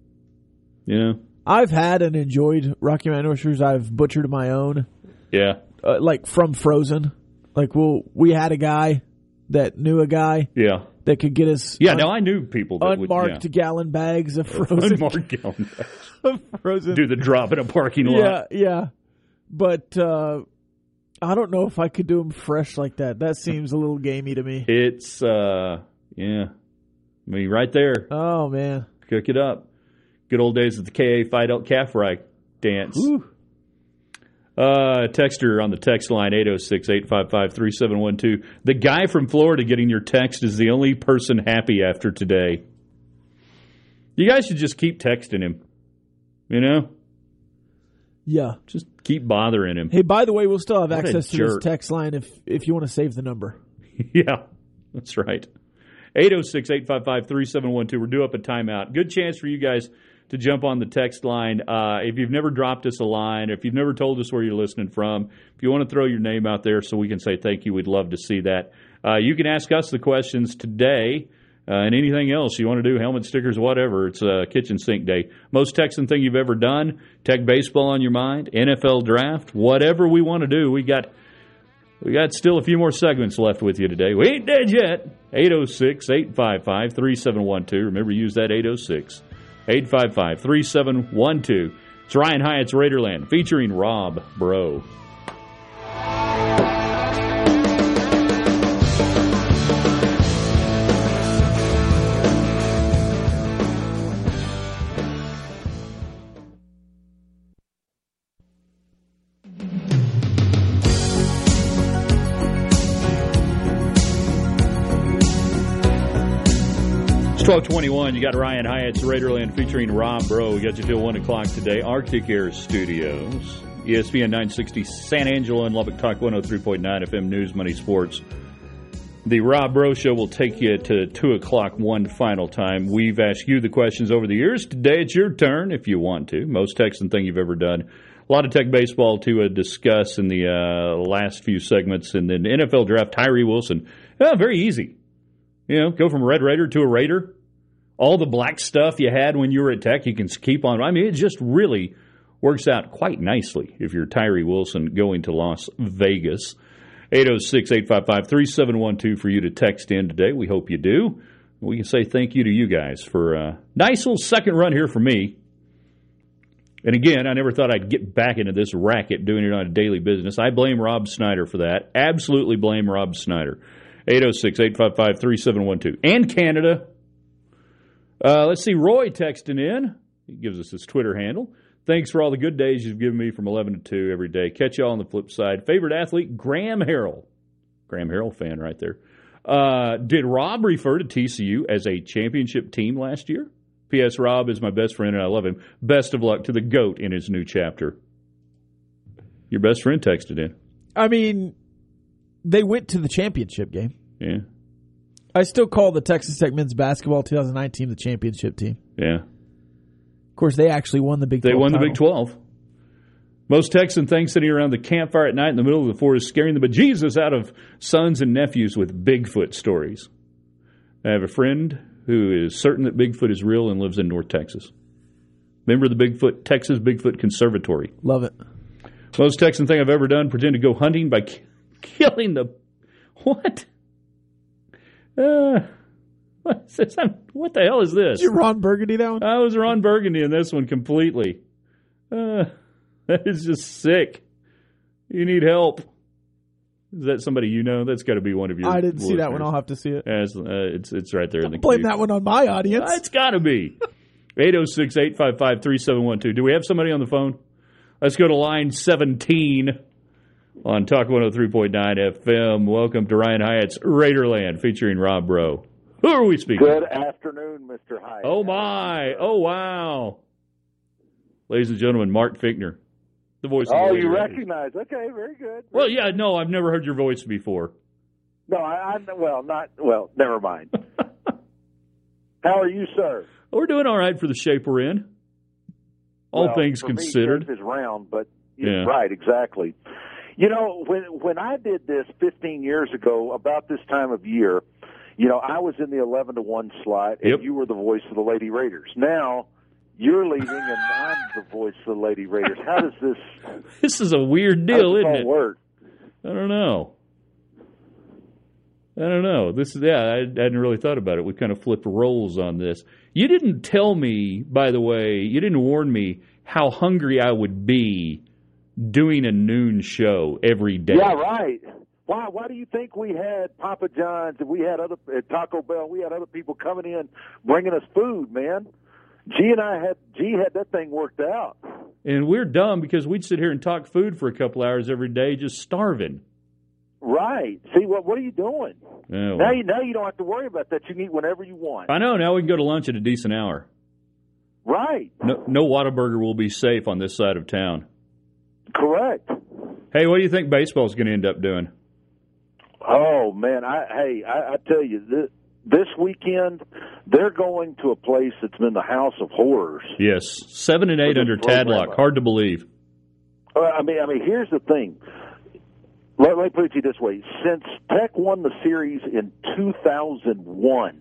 Yeah. I've had and enjoyed Rocky Mountain oysters. I've butchered my own. Yeah. like from Frozen. Like, we had a guy that knew a guy that could get us now I knew people that unmarked gallon bags of frozen. Unmarked gallon bags. Of frozen. Do the drop in a parking lot. Yeah. But I don't know if I could do them fresh like that. That seems a little gamey to me. It's, I mean, right there. Oh, man. Cook it up. Good old days of the K.A. Fidel calf fry dance. Woo. Texter on the text line, 806-855-3712. The guy from Florida getting your text is the only person happy after today. You guys should just keep texting him. You know? Yeah. Just keep bothering him. Hey, by the way, we'll still have What access a to jerk. this text line if you want to save the number. Yeah, that's right. 806-855-3712. We're due up a timeout. Good chance for you guys to jump on the text line. If you've never dropped us a line, if you've never told us where you're listening from, if you want to throw your name out there so we can say thank you, we'd love to see that. You can ask us the questions today and anything else you want to do, helmet stickers, whatever. It's kitchen sink day. Most Texan thing you've ever done, Tech baseball on your mind, NFL draft, whatever we want to do. We got still a few more segments left with you today. We ain't dead yet. 806-855-3712. Remember, use that 805-3712. It's Ryan Hyatt's Raiderland featuring Rob Bro. It's 12:21. You got Ryan Hyatt's Raiderland featuring Rob Bro. We got you till 1 o'clock today. Arctic Air Studios. ESPN 960 San Angelo and Lubbock Talk 103.9 FM News, Money, Sports. The Rob Bro Show will take you to 2 o'clock one final time. We've asked you the questions over the years. Today it's your turn if you want to. Most Texan thing you've ever done. A lot of Tech baseball to discuss in the last few segments. And then NFL draft, Tyree Wilson. Very easy. You know, go from a Red Raider to a Raider. All the black stuff you had when you were at Tech, you can keep on. I mean, it just really works out quite nicely if you're Tyree Wilson going to Las Vegas. 806-855-3712 for you to text in today. We hope you do. We can say thank you to you guys for a nice little second run here for me. And again, I never thought I'd get back into this racket doing it on a daily business. I blame Rob Snyder for that. Absolutely blame Rob Snyder. 806-855-3712. And Canada. Let's see, Roy texting in. He gives us his Twitter handle. Thanks for all the good days you've given me from 11 to 2 every day. Catch you all on the flip side. Favorite athlete, Graham Harrell. Graham Harrell fan right there. Did Rob refer to TCU as a championship team last year? P.S. Rob is my best friend and I love him. Best of luck to the GOAT in his new chapter. Your best friend texted in. I mean, they went to the championship game. Yeah. I still call the Texas Tech men's basketball 2019 the championship team. Yeah. Of course, they actually won the Big 12 They won title. the Big 12. Most Texan things sitting around the campfire at night in the middle of the forest scaring the bejesus out of sons and nephews with Bigfoot stories. I have a friend who is certain that Bigfoot is real and lives in North Texas. Remember the Texas Bigfoot Conservatory? Love it. Most Texan thing I've ever done, pretend to go hunting by killing the... What? What the hell is this? Did you Ron Burgundy that one? I was Ron Burgundy in this one completely. That is just sick. You need help. Is that somebody you know? That's got to be one of your I didn't see that listeners. one. I'll have to see it. It's right there in the Blame queue. that one on my audience. It's got to be. 806-855-3712. Do we have somebody on the phone? Let's go to line 17 on Talk 103.9 FM. Welcome to Ryan Hyatt's Raiderland featuring Rob Bro. Who are we speaking? Good afternoon, Mr. Hyatt. Oh, my. Oh, wow. Ladies and gentlemen, Mark Fichtner, the voice of the you Raiderland. recognize. Okay, very good. Well, yeah, no, I've never heard your voice before. No, never mind. How are you, sir? We're doing all right for the shape we're in. All things for considered. Me, shape is round, but Yeah. right, exactly. You know, when I did this 15 years ago, about this time of year, you know, I was in the 11-1 slot, and Yep. you were the voice of the Lady Raiders. Now you're leaving, and I'm the voice of the Lady Raiders. How does this? This is a weird How does deal, this isn't all it? work? I don't know. This is I hadn't really thought about it. We kind of flipped roles on this. You didn't tell me, by the way, you didn't warn me how hungry I would be doing a noon show every day. Yeah, right. Why do you think we had Papa John's and we had other Taco Bell? We had other people coming in bringing us food, man. G had that thing worked out. And we're dumb because we'd sit here and talk food for a couple hours every day, just starving. Right. See, what are you doing? Oh, now you don't have to worry about that. You can eat whenever you want. I know. Now we can go to lunch at a decent hour. Right. No Whataburger will be safe on this side of town. Correct. Hey, what do you think baseball's going to end up doing? Oh, man. I tell you, this weekend, they're going to a place that's been the house of horrors. Yes. 7 and 8 under Tadlock. Hard to believe. I mean, here's the thing. Let me put it to you this way. Since Tech won the series in 2001,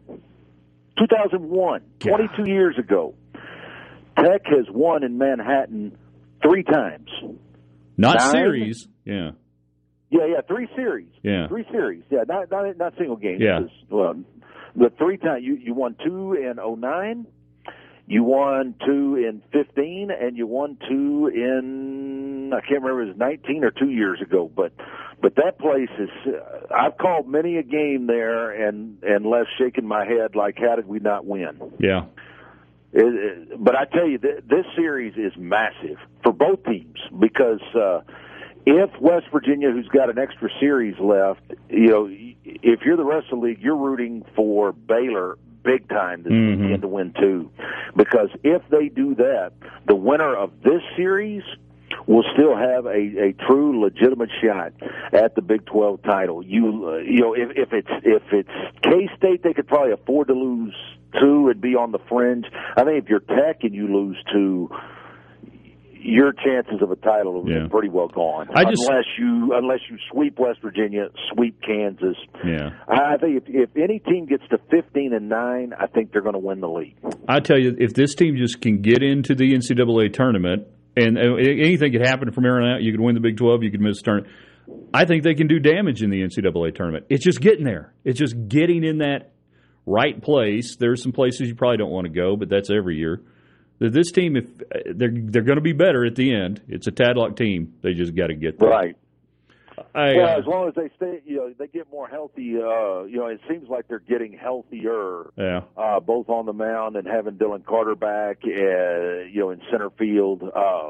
22 years ago, Tech has won in Manhattan 3 times. Not series. Yeah. Yeah, 3 series. Yeah. 3 series. Yeah, not single games. Yeah. Well, the 3 times. You won 2 in 2009, you won 2 in 15, and you won 2 in, I can't remember, it was 19 or 2 years ago, but that place is, I've called many a game there and left shaking my head like, how did we not win? Yeah. But I tell you, this series is massive for both teams because if West Virginia, who's got an extra series left, if you're the rest of the league, you're rooting for Baylor big time this weekend to win too. Because if they do that, the winner of this series will still have a true legitimate shot at the Big 12 title. If it's K-State, they could probably afford to lose 2 and be on the fringe. I think if you're Tech and you lose 2, your chances of a title are pretty well gone. Unless you sweep West Virginia, sweep Kansas. Yeah. I think if any team gets to 15-9, I think they're going to win the league. I tell you, if this team just can get into the NCAA tournament, and anything could happen from here on out, you could win the Big 12, you could miss the tournament. I think they can do damage in the NCAA tournament. It's just getting there. It's just getting in that right place. There's some places you probably don't want to go, but that's every year. This team, if they're going to be better at the end. It's a Tadlock team. They just got to get there. Right. As long as they stay, they get more healthy. It seems like they're getting healthier. Yeah. Both on the mound and having Dylan Carter back, in center field.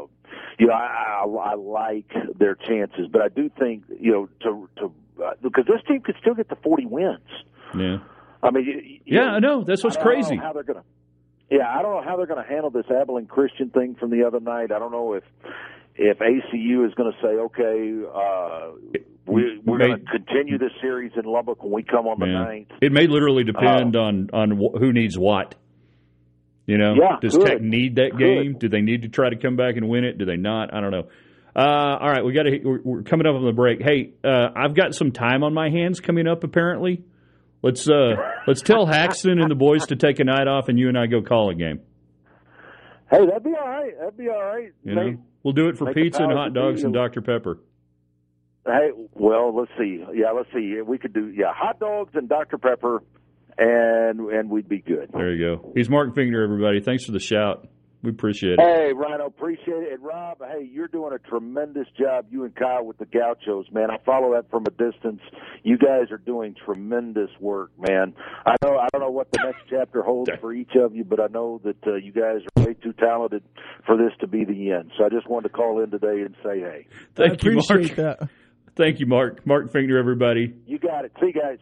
I like their chances, but I do think because this team could still get to 40 wins. Yeah. I mean, I know that's what's crazy. I don't know how they're going to. Yeah, I don't know how they're going to handle this Abilene Christian thing from the other night. I don't know if ACU is going to say, okay, we're going to continue this series in Lubbock when we come on the 9th. It may literally depend on who needs what. Does Tech need that game? Do they need to try to come back and win it? Do they not? I don't know. All right, we're coming up on the break. Hey, I've got some time on my hands coming up. Apparently, let's tell Haxton and the boys to take a night off, and you and I go call a game. Hey, that'd be all right. We'll do it for pizza and hot dogs and Dr. Pepper. Hey, well, let's see. Yeah, let's see. We could do hot dogs and Dr. Pepper, and we'd be good. There you go. He's Mark Finger, everybody. Thanks for the shout. We appreciate it. Hey, Rhino, appreciate it. And Rob, hey, you're doing a tremendous job, you and Kyle, with the Gauchos, man. I follow that from a distance. You guys are doing tremendous work, man. I don't know what the next chapter holds for each of you, but I know that you guys are way too talented for this to be the end. So I just wanted to call in today and say, hey. Thank you, Mark. Appreciate that. Thank you, Mark. Mark Finger, everybody. You got it. See you guys.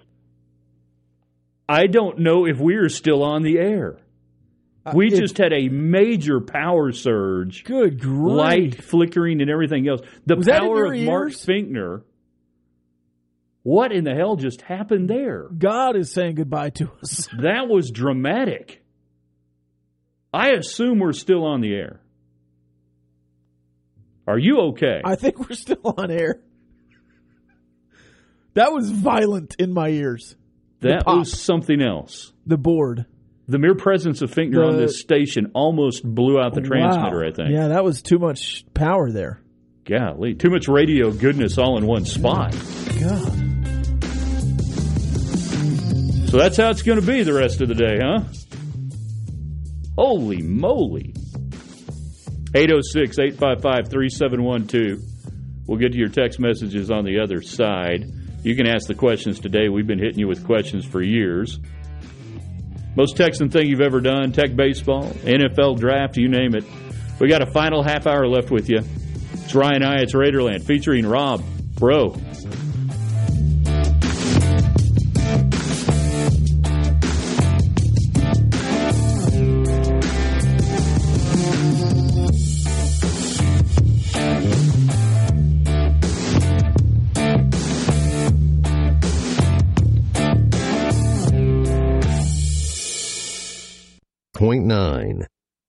I don't know if we're still on the air. We just had a major power surge. Good grief. Light flickering and everything else. The power of Mark Finkner. What in the hell just happened there? God is saying goodbye to us. That was dramatic. I assume we're still on the air. Are you okay? I think we're still on air. That was violent in my ears. That was something else. The board. The mere presence of Finkner on this station almost blew out the transmitter, I think. Yeah, that was too much power there. Golly, too much radio goodness all in one spot. God. So that's how it's going to be the rest of the day, huh? Holy moly. 806-855-3712. We'll get to your text messages on the other side. You can ask the questions today. We've been hitting you with questions for years. Most Texan thing you've ever done, Tech baseball, NFL draft, you name it. We got a final half hour left with you. It's Ryan Hyatt's Raiderland featuring Rob Bro. Point 9.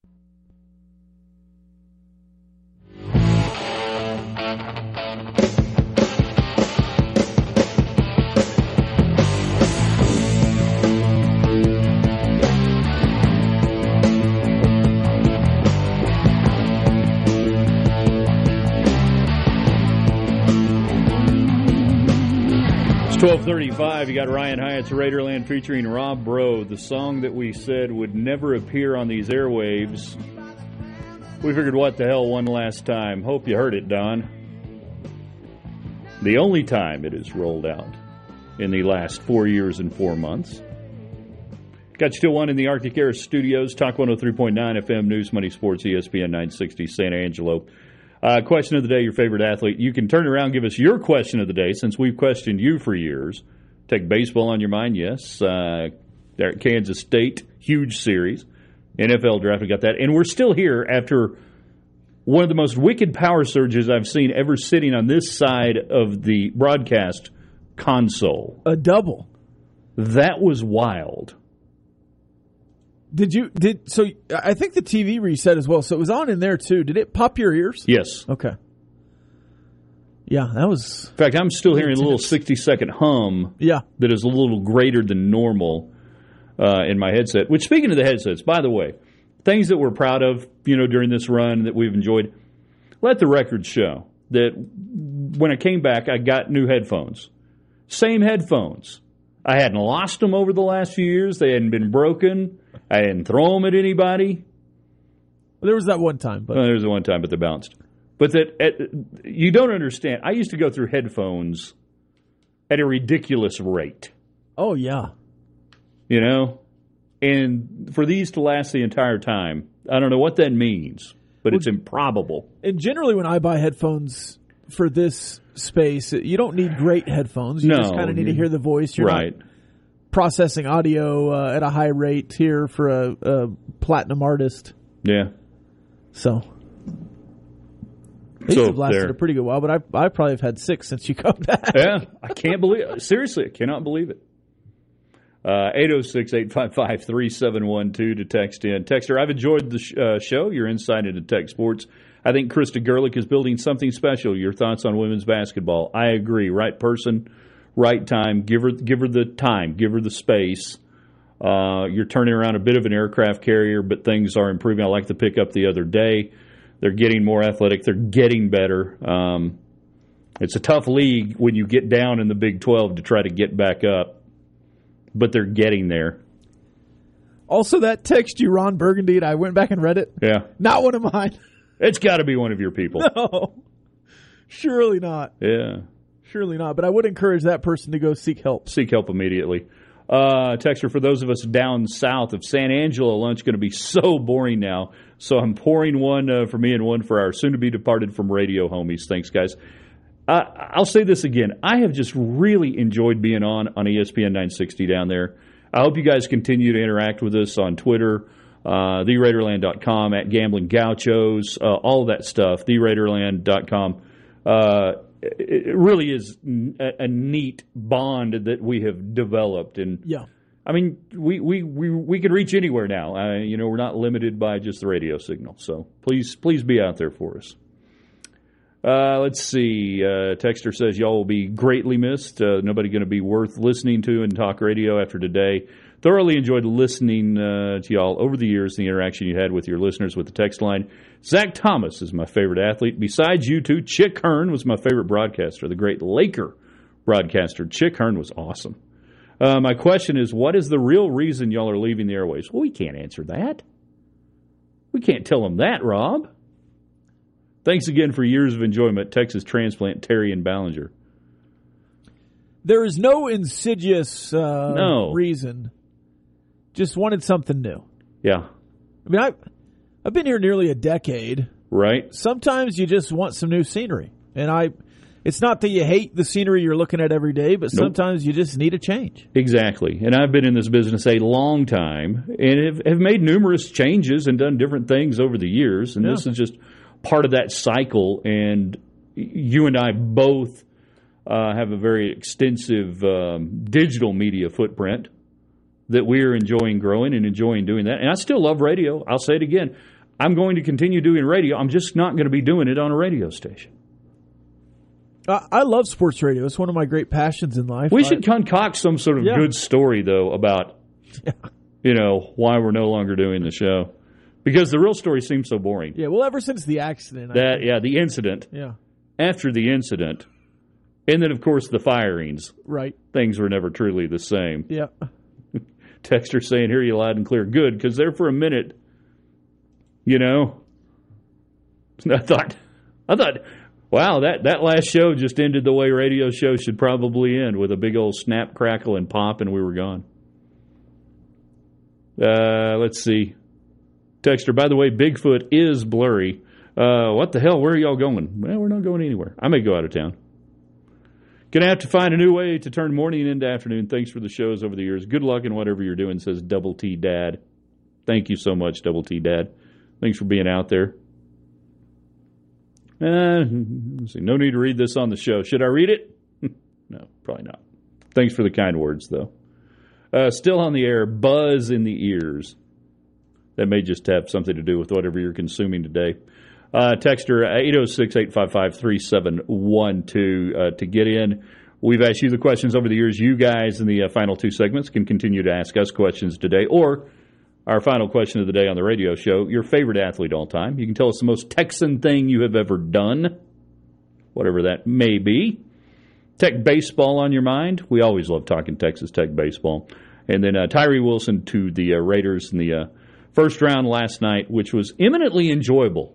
It's 12:35. You got Ryan Hyatt's Raiderland featuring Rob Bro, the song that we said would never appear on these airwaves. We figured, what the hell, one last time. Hope you heard it, Don. The only time it is rolled out in the last 4 years and 4 months. Got you still on in the Arctic Air Studios, Talk 103.9 FM, News, Money, Sports, ESPN 960, San Angelo. Question of the day, your favorite athlete. You can turn around and give us your question of the day since we've questioned you for years. Take baseball on your mind, yes. They're at Kansas State, huge series. NFL draft, we got that. And we're still here after one of the most wicked power surges I've seen ever sitting on this side of the broadcast console. A double. That was wild. So I think the TV reset as well, so it was on in there too. Did it pop your ears? Yes. Okay. Yeah, that was... In fact, I'm still hearing a little 60-second hum that is a little greater than normal in my headset. Which, speaking of the headsets, by the way, things that we're proud of, during this run that we've enjoyed, let the record show that when I came back, I got new headphones. Same headphones. I hadn't lost them over the last few years. They hadn't been broken. I didn't throw them at anybody. Well, there was that one time. There was the one time, but they bounced. But you don't understand. I used to go through headphones at a ridiculous rate. Oh, yeah. And for these to last the entire time, I don't know what that means, but it's improbable. And generally when I buy headphones for this space, you don't need great headphones. You just kind of need to hear the voice. You're not processing audio at a high rate here for a platinum artist. Yeah. So these have lasted a pretty good while, but I probably have had 6 since you got back. Yeah, I can't believe it. Seriously, I cannot believe it. 806-855-3712 to text in. Texter, I've enjoyed the show, your insight into tech sports. I think Krista Gerlich is building something special. Your thoughts on women's basketball? I agree. Right person, right time. Give her the time. Give her the space. You're turning around a bit of an aircraft carrier, but things are improving. I like the pickup the other day. They're getting more athletic. They're getting better. It's a tough league when you get down in the Big 12 to try to get back up, but they're getting there. Also, that text you, Ron Burgundy, and I went back and read it. Yeah. Not one of mine. It's got to be one of your people. No. Surely not. Yeah. Surely not. But I would encourage that person to go seek help. Seek help immediately. Texter, for those of us down south of San Angelo, lunch going to be so boring now. So I'm pouring one for me and one for our soon-to-be departed from radio homies. Thanks, guys. I'll say this again. I have just really enjoyed being on ESPN 960 down there. I hope you guys continue to interact with us on Twitter, TheRaiderland.com, at Gambling Gauchos, all of that stuff, TheRaiderland.com. It really is a neat bond that we have developed, and I mean, we can reach anywhere now. We're not limited by just the radio signal. So please be out there for us. Let's see. Texter says y'all will be greatly missed. Nobody going to be worth listening to in talk radio after today. Thoroughly enjoyed listening to y'all over the years, the interaction you had with your listeners with the text line. Zach Thomas is my favorite athlete. Besides you two, Chick Hearn was my favorite broadcaster, the great Laker broadcaster. Chick Hearn was awesome. My question is, what is the real reason y'all are leaving the airwaves? Well, we can't answer that. We can't tell them that, Rob. Thanks again for years of enjoyment, Texas transplant Terry and Ballinger. There is no insidious reason. Just wanted something new. Yeah. I mean, I've been here nearly a decade. Right. Sometimes you just want some new scenery. And it's not that you hate the scenery you're looking at every day, but sometimes you just need a change. Exactly. And I've been in this business a long time and have made numerous changes and done different things over the years. And this is just part of that cycle. And you and I both have a very extensive digital media footprint that we're enjoying growing and enjoying doing that. And I still love radio. I'll say it again. I'm going to continue doing radio. I'm just not going to be doing it on a radio station. I love sports radio. It's one of my great passions in life. We should concoct some sort of good story, though, about why we're no longer doing the show. Because the real story seems so boring. Yeah, well, ever since the accident. The incident. Yeah. After the incident. And then, of course, the firings. Right. Things were never truly the same. Yeah. Texter saying, hear you loud and clear. Good, because there for a minute, I thought, wow, that last show just ended the way radio shows should probably end, with a big old snap, crackle, and pop, and we were gone. Let's see. Texter, by the way, Bigfoot is blurry. What the hell? Where are y'all going? Well, we're not going anywhere. I may go out of town. Gonna have to find a new way to turn morning into afternoon. Thanks for the shows over the years. Good luck in whatever you're doing, says Double T Dad. Thank you so much, Double T Dad. Thanks for being out there. Let's see. No need to read this on the show. Should I read it? No, probably not. Thanks for the kind words, though. Still on the air, buzz in the ears. That may just have something to do with whatever you're consuming today. Texter 806-855-3712 to get in. We've asked you the questions over the years. You guys in the final two segments can continue to ask us questions today. Or our final question of the day on the radio show, your favorite athlete all time. You can tell us the most Texan thing you have ever done, whatever that may be. Tech baseball on your mind. We always love talking Texas Tech baseball. And then Tyree Wilson to the Raiders in the first round last night, which was eminently enjoyable.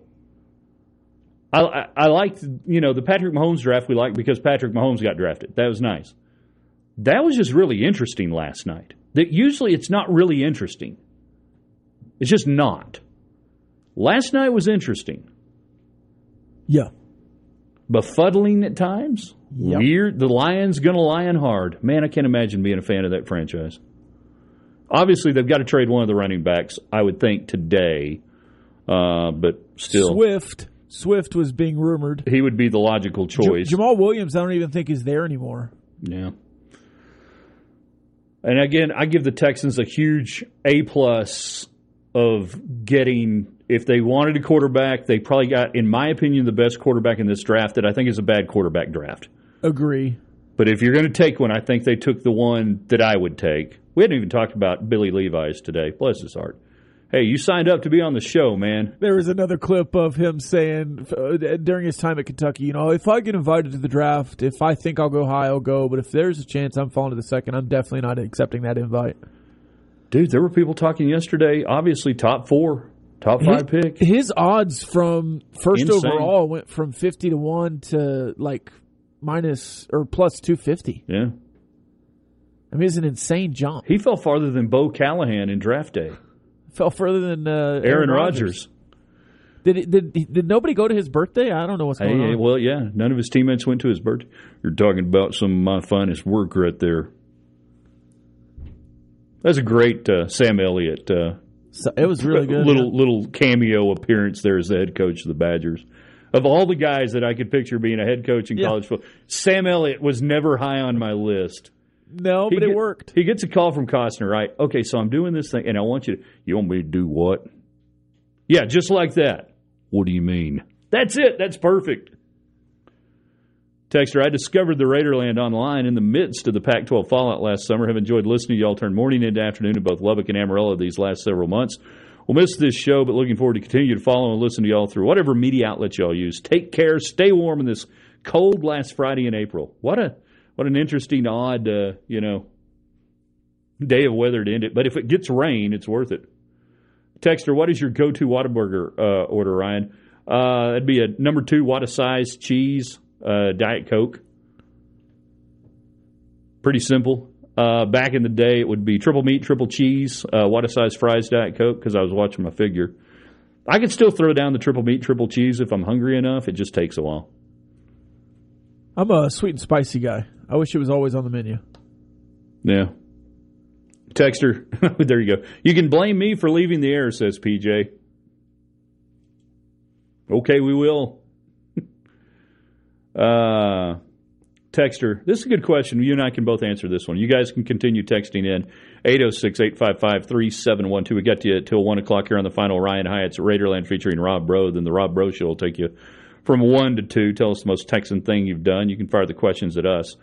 I liked, the Patrick Mahomes draft we liked because Patrick Mahomes got drafted. That was nice. That was just really interesting last night. That usually it's not really interesting. It's just not. Last night was interesting. Yeah. Befuddling at times. Yep. Weird. The Lions going to lion hard. Man, I can't imagine being a fan of that franchise. Obviously, they've got to trade one of the running backs, I would think, today. But still. Swift was being rumored. He would be the logical choice. Jamal Williams, I don't even think is there anymore. Yeah. And again, I give the Texans a huge A+ of getting, if they wanted a quarterback, they probably got, in my opinion, the best quarterback in this draft that I think is a bad quarterback draft. Agree. But if you're going to take one, I think they took the one that I would take. We hadn't even talked about Billy Levi's today. Bless his heart. Hey, you signed up to be on the show, man. There was another clip of him saying during his time at Kentucky, if I get invited to the draft, if I think I'll go high, I'll go. But if there's a chance I'm falling to the second, I'm definitely not accepting that invite. Dude, there were people talking yesterday, obviously top 4, top 5 pick. His odds from first Insane. overall went from 50 to 1 to minus or plus 250. Yeah. I mean, it's an insane jump. He fell farther than Bo Callahan in draft day. Fell further than Aaron Rodgers. Did nobody go to his birthday? I don't know what's going on. Well, yeah. None of his teammates went to his birthday. You're talking about some of my finest work right there. That's a great Sam Elliott. It was really good. Little cameo appearance there as the head coach of the Badgers. Of all the guys that I could picture being a head coach in college football, Sam Elliott was never high on my list. No, but it worked. He gets a call from Costner, right? Okay, so I'm doing this thing, and I want you want me to do what? Yeah, just like that. What do you mean? That's it. That's perfect. Texter, I discovered the Raiderland online in the midst of the Pac-12 fallout last summer. Have enjoyed listening to y'all turn morning into afternoon in both Lubbock and Amarillo these last several months. We'll miss this show, but looking forward to continue to follow and listen to y'all through whatever media outlet y'all use. Take care. Stay warm in this cold last Friday in April. What an interesting, odd, day of weather to end it. But if it gets rain, it's worth it. Texter, what is your go-to Whataburger order, Ryan? That'd be a number 2 Whata-size cheese, Diet Coke. Pretty simple. Back in the day, it would be triple meat, triple cheese, Whata-size fries, Diet Coke, because I was watching my figure. I could still throw down the triple meat, triple cheese if I'm hungry enough. It just takes a while. I'm a sweet and spicy guy. I wish it was always on the menu. Yeah. Texter, there you go. You can blame me for leaving the air, says PJ. Okay, we will. Texter, this is a good question. You and I can both answer this one. You guys can continue texting in 806-855-3712. We got you till 1 o'clock here on the final Ryan Hyatt's Raiderland featuring Rob Breaux. Then the Rob Breaux Show will take you from 1 to 2. Tell us the most Texan thing you've done. You can fire the questions at us.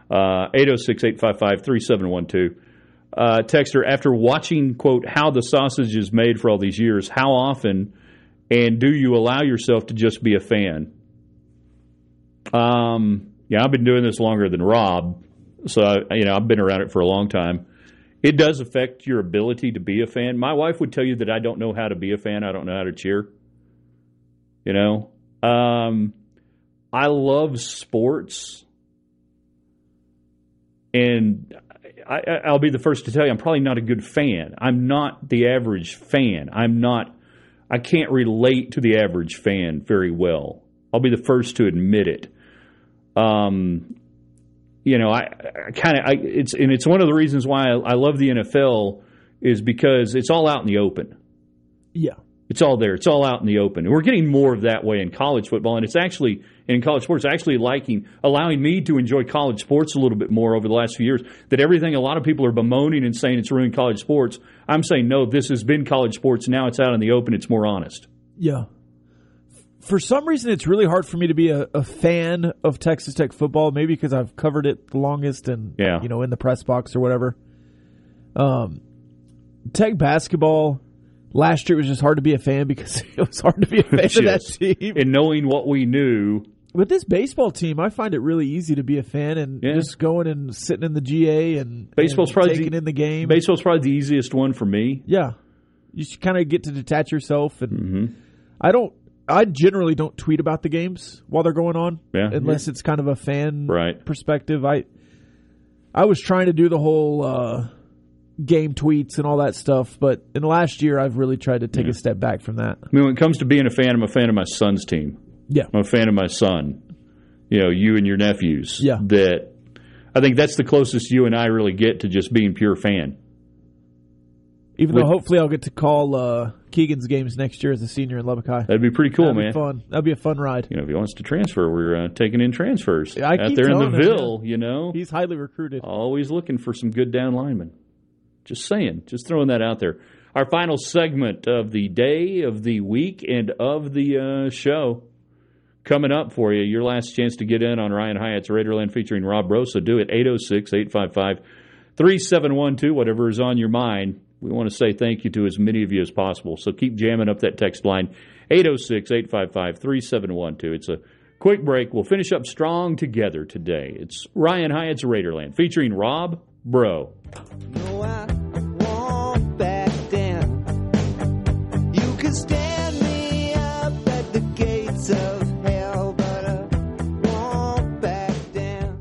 806-855-3712. Texter, after watching, quote, how the sausage is made for all these years, how often and do you allow yourself to just be a fan? Yeah, I've been doing this longer than Rob, so I've been around it for a long time. It does affect your ability to be a fan. My wife would tell you that I don't know how to be a fan. I don't know how to cheer. I love sports, and I'll be the first to tell you I'm probably not a good fan. I'm not the average fan. I can't relate to the average fan very well. I'll be the first to admit it. It's one of the reasons why I love the NFL is because it's all out in the open. Yeah. It's all there. It's all out in the open. And we're getting more of that way in college football, and it's actually, in college sports, allowing me to enjoy college sports a little bit more over the last few years. That everything a lot of people are bemoaning and saying it's ruined college sports, I'm saying, no, this has been college sports. Now it's out in the open. It's more honest. Yeah. For some reason, it's really hard for me to be a fan of Texas Tech football, maybe because I've covered it the longest and, in the press box or whatever. Tech basketball, last year it was just hard to be a fan because it was hard to be a fan of that team. And knowing what we knew. With this baseball team, I find it really easy to be a fan and just going and sitting in the GA and taking in the game. Baseball's probably the easiest one for me. Yeah. You kind of get to detach yourself. And I generally don't tweet about the games while they're going on, unless it's kind of a fan perspective. I was trying to do the whole game tweets and all that stuff, but in the last year, I've really tried to take a step back from that. I mean, when it comes to being a fan, I'm a fan of my son's team. Yeah. I'm a fan of my son. You and your nephews. Yeah. That I think that's the closest you and I really get to just being pure fan. Even though hopefully I'll get to call Keegan's games next year as a senior in Lubbock High. That'd be pretty cool, man. Fun. That'd be a fun ride. If he wants to transfer, we're taking in transfers out there in the Ville. He's highly recruited. Always looking for some good down linemen. Just saying. Just throwing that out there. Our final segment of the day, of the week, and of the show coming up for you. Your last chance to get in on Ryan Hyatt's Raiderland featuring Rob Breaux. So do it. 806-855-3712. Whatever is on your mind. We want to say thank you to as many of you as possible. So keep jamming up that text line, 806-855-3712. It's a quick break. We'll finish up strong together today. It's Ryan Hyatt's Raiderland featuring Rob Breaux. No, I won't back down. You can stand me up at the gates of hell, but I won't back down.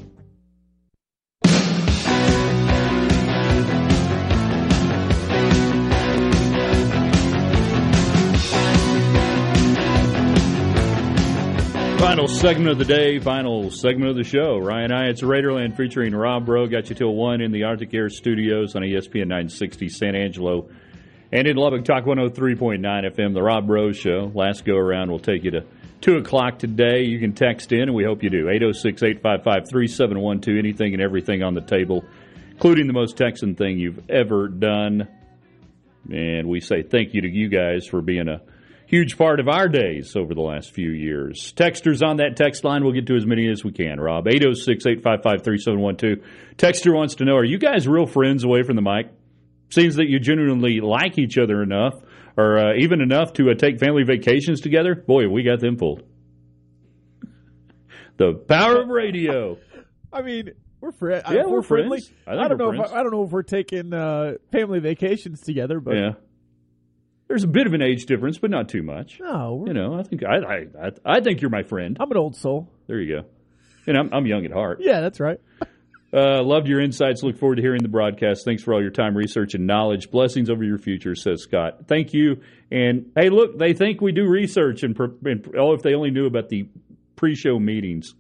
Final segment of the day, final segment of the show. Ryan Hyatt's Raiderland featuring Rob Breaux. Got you till 1 in the Arctic Air Studios on ESPN 960 San Angelo. And in Lubbock, Talk 103.9 FM, the Rob Breaux Show. Last go around will take you to 2 o'clock today. You can text in, and we hope you do. 806-855-3712, anything and everything on the table, including the most Texan thing you've ever done. And we say thank you to you guys for being a huge part of our days over the last few years. Texters on that text line, we'll get to as many as we can, Rob. 806-855-3712. Texter wants to know, are you guys real friends away from the mic? Seems that you genuinely like each other enough, or even enough to take family vacations together. Boy, we got them pulled. The power of radio. I mean, we're friends. Yeah, we're friendly. friends. I don't know if we're taking family vacations together, but yeah, there's a bit of an age difference, but not too much. No, I think I think you're my friend. I'm an old soul. There you go. And I'm young at heart. Yeah, that's right. Loved your insights. Look forward to hearing the broadcast. Thanks for all your time, research, and knowledge. Blessings over your future, says Scott. Thank you. And hey, look, they think we do research, and if they only knew about the pre-show meetings,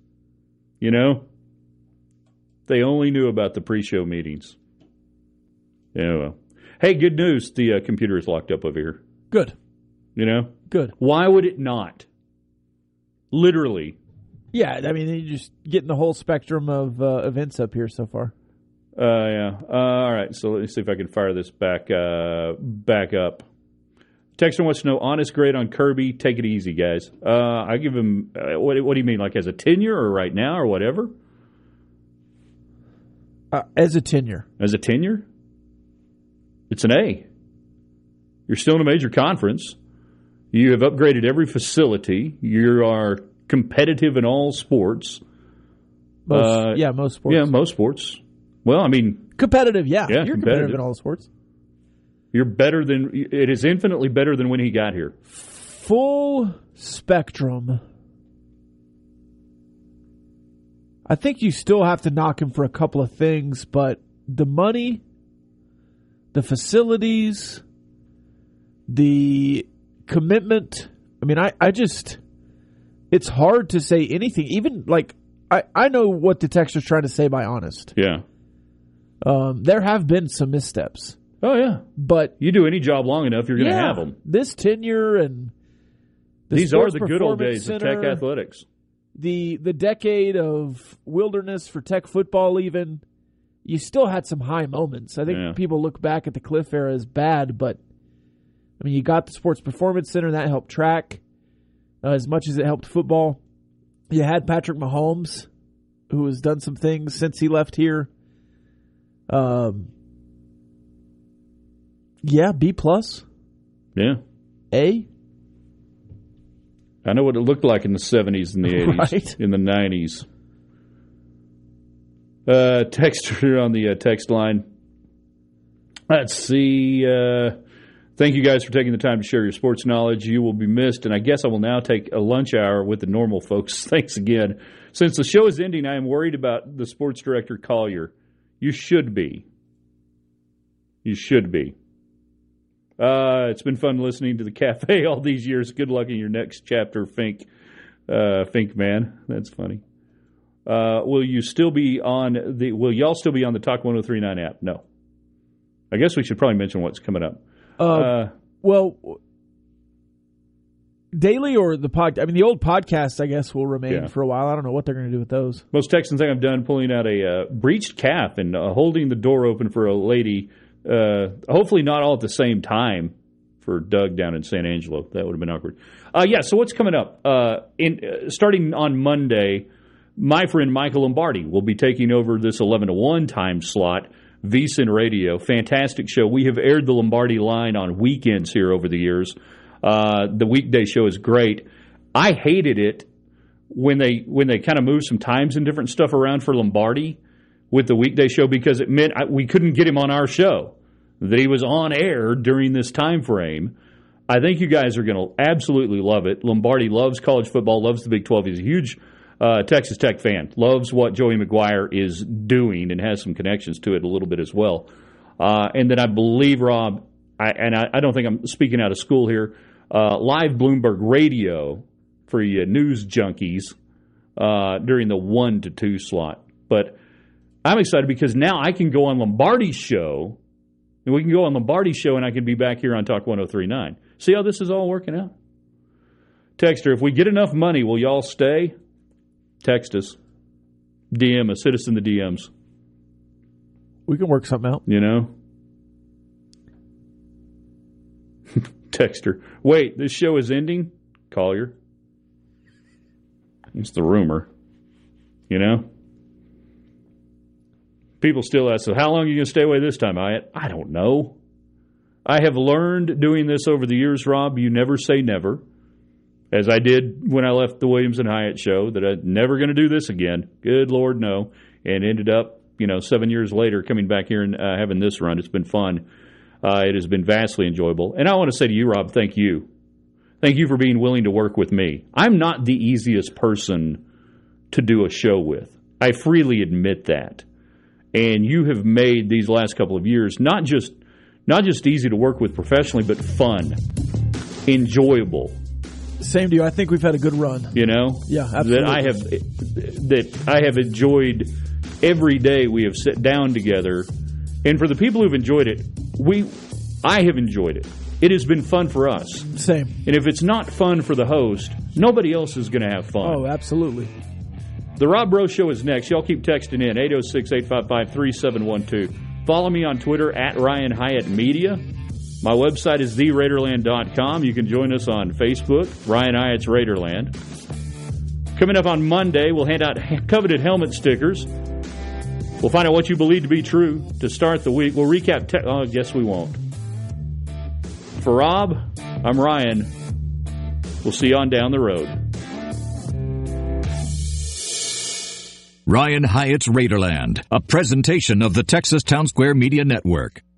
they only knew about the pre-show meetings. Yeah, well. Hey, good news. The computer is locked up over here. Good. Good. Why would it not? Literally. Yeah, I mean, you're just getting the whole spectrum of events up here so far. Yeah. All right, so let me see if I can fire this back up. Texter wants to know, honest grade on Kirby. Take it easy, guys. I give him, what do you mean, like as a tenure or right now or whatever? As a tenure. As a tenure? It's an A. You're still in a major conference. You have upgraded every facility. You are competitive in all sports. Most sports. Yeah, most sports. Well, I mean... Competitive, yeah. Yeah, you're competitive in all the sports. You're better than... It is infinitely better than when he got here. Full spectrum. I think you still have to knock him for a couple of things, but the money, the facilities, the commitment... I mean, I just... It's hard to say anything. Even, like, I know what the texter's trying to say by honest. Yeah. There have been some missteps. Oh, yeah. But you do any job long enough, you're going to have them. This tenure and these are the good old days of Tech athletics. The decade of wilderness for Tech football even, you still had some high moments. I think people look back at the Cliff era as bad, but, I mean, you got the Sports Performance Center, that helped track. As much as it helped football. You had Patrick Mahomes, who has done some things since he left here. B+. Yeah. A. I know what it looked like in the 70s and the 80s. Right. In the 90s. Texter on the text line. Let's see. Thank you guys for taking the time to share your sports knowledge. You will be missed, and I guess I will now take a lunch hour with the normal folks. Thanks again. Since the show is ending, I am worried about the sports director, Collier. You should be. You should be. It's been fun listening to the cafe all these years. Good luck in your next chapter, Fink. Fink man. That's funny. Will y'all still be on the Talk 1039 app? No. I guess we should probably mention what's coming up. Daily or the podcast? I mean, the old podcasts, I guess, will remain for a while. I don't know what they're going to do with those. Most Texans think I've done pulling out a breached calf and holding the door open for a lady. Hopefully not all at the same time for Doug down in San Angelo. That would have been awkward. So what's coming up? Starting on Monday, my friend Michael Lombardi will be taking over this 11 to 1 time slot. VSiN Radio, fantastic show. We have aired the Lombardi line on weekends here over the years. The weekday show is great. I hated it when they kind of moved some times and different stuff around for Lombardi with the weekday show because it meant we couldn't get him on our show, that he was on air during this time frame. I think you guys are going to absolutely love it. Lombardi loves college football, loves the Big 12. He's a huge Texas Tech fan, loves what Joey McGuire is doing and has some connections to it a little bit as well. And then I believe, Rob, I don't think I'm speaking out of school here, live Bloomberg Radio for you news junkies during the 1 to 2 slot. But I'm excited because now I can go on Lombardi's show, and we can go on Lombardi's show, and I can be back here on Talk 1039. See how this is all working out? Texter, if we get enough money, will y'all stay? Text us. DM us. Hit us in the DMs. We can work something out. Texter, wait, this show is ending? Collier. It's the rumor. You know? People still ask, so how long are you going to stay away this time, Hyatt? I don't know. I have learned doing this over the years, Rob, you never say never. As I did when I left the Williams and Hyatt show, that I'm never going to do this again. Good Lord, no. And ended up, 7 years later, coming back here and having this run. It's been fun. It has been vastly enjoyable. And I want to say to you, Rob, thank you. Thank you for being willing to work with me. I'm not the easiest person to do a show with. I freely admit that. And you have made these last couple of years not just easy to work with professionally, but fun, enjoyable. Same to you. I think we've had a good run. Yeah, absolutely. That I have enjoyed every day we have sat down together. And for the people who've enjoyed it, I have enjoyed it. It has been fun for us. Same. And if it's not fun for the host, nobody else is going to have fun. Oh, absolutely. The Rob Breaux Show is next. Y'all keep texting in, 806-855-3712. Follow me on Twitter, @Ryan Hyatt Media. My website is theraiderland.com. You can join us on Facebook, Ryan Hyatt's Raiderland. Coming up on Monday, we'll hand out coveted helmet stickers. We'll find out what you believe to be true to start the week. We'll recap. I guess we won't. For Rob, I'm Ryan. We'll see you on down the road. Ryan Hyatt's Raiderland, a presentation of the Texas Town Square Media Network.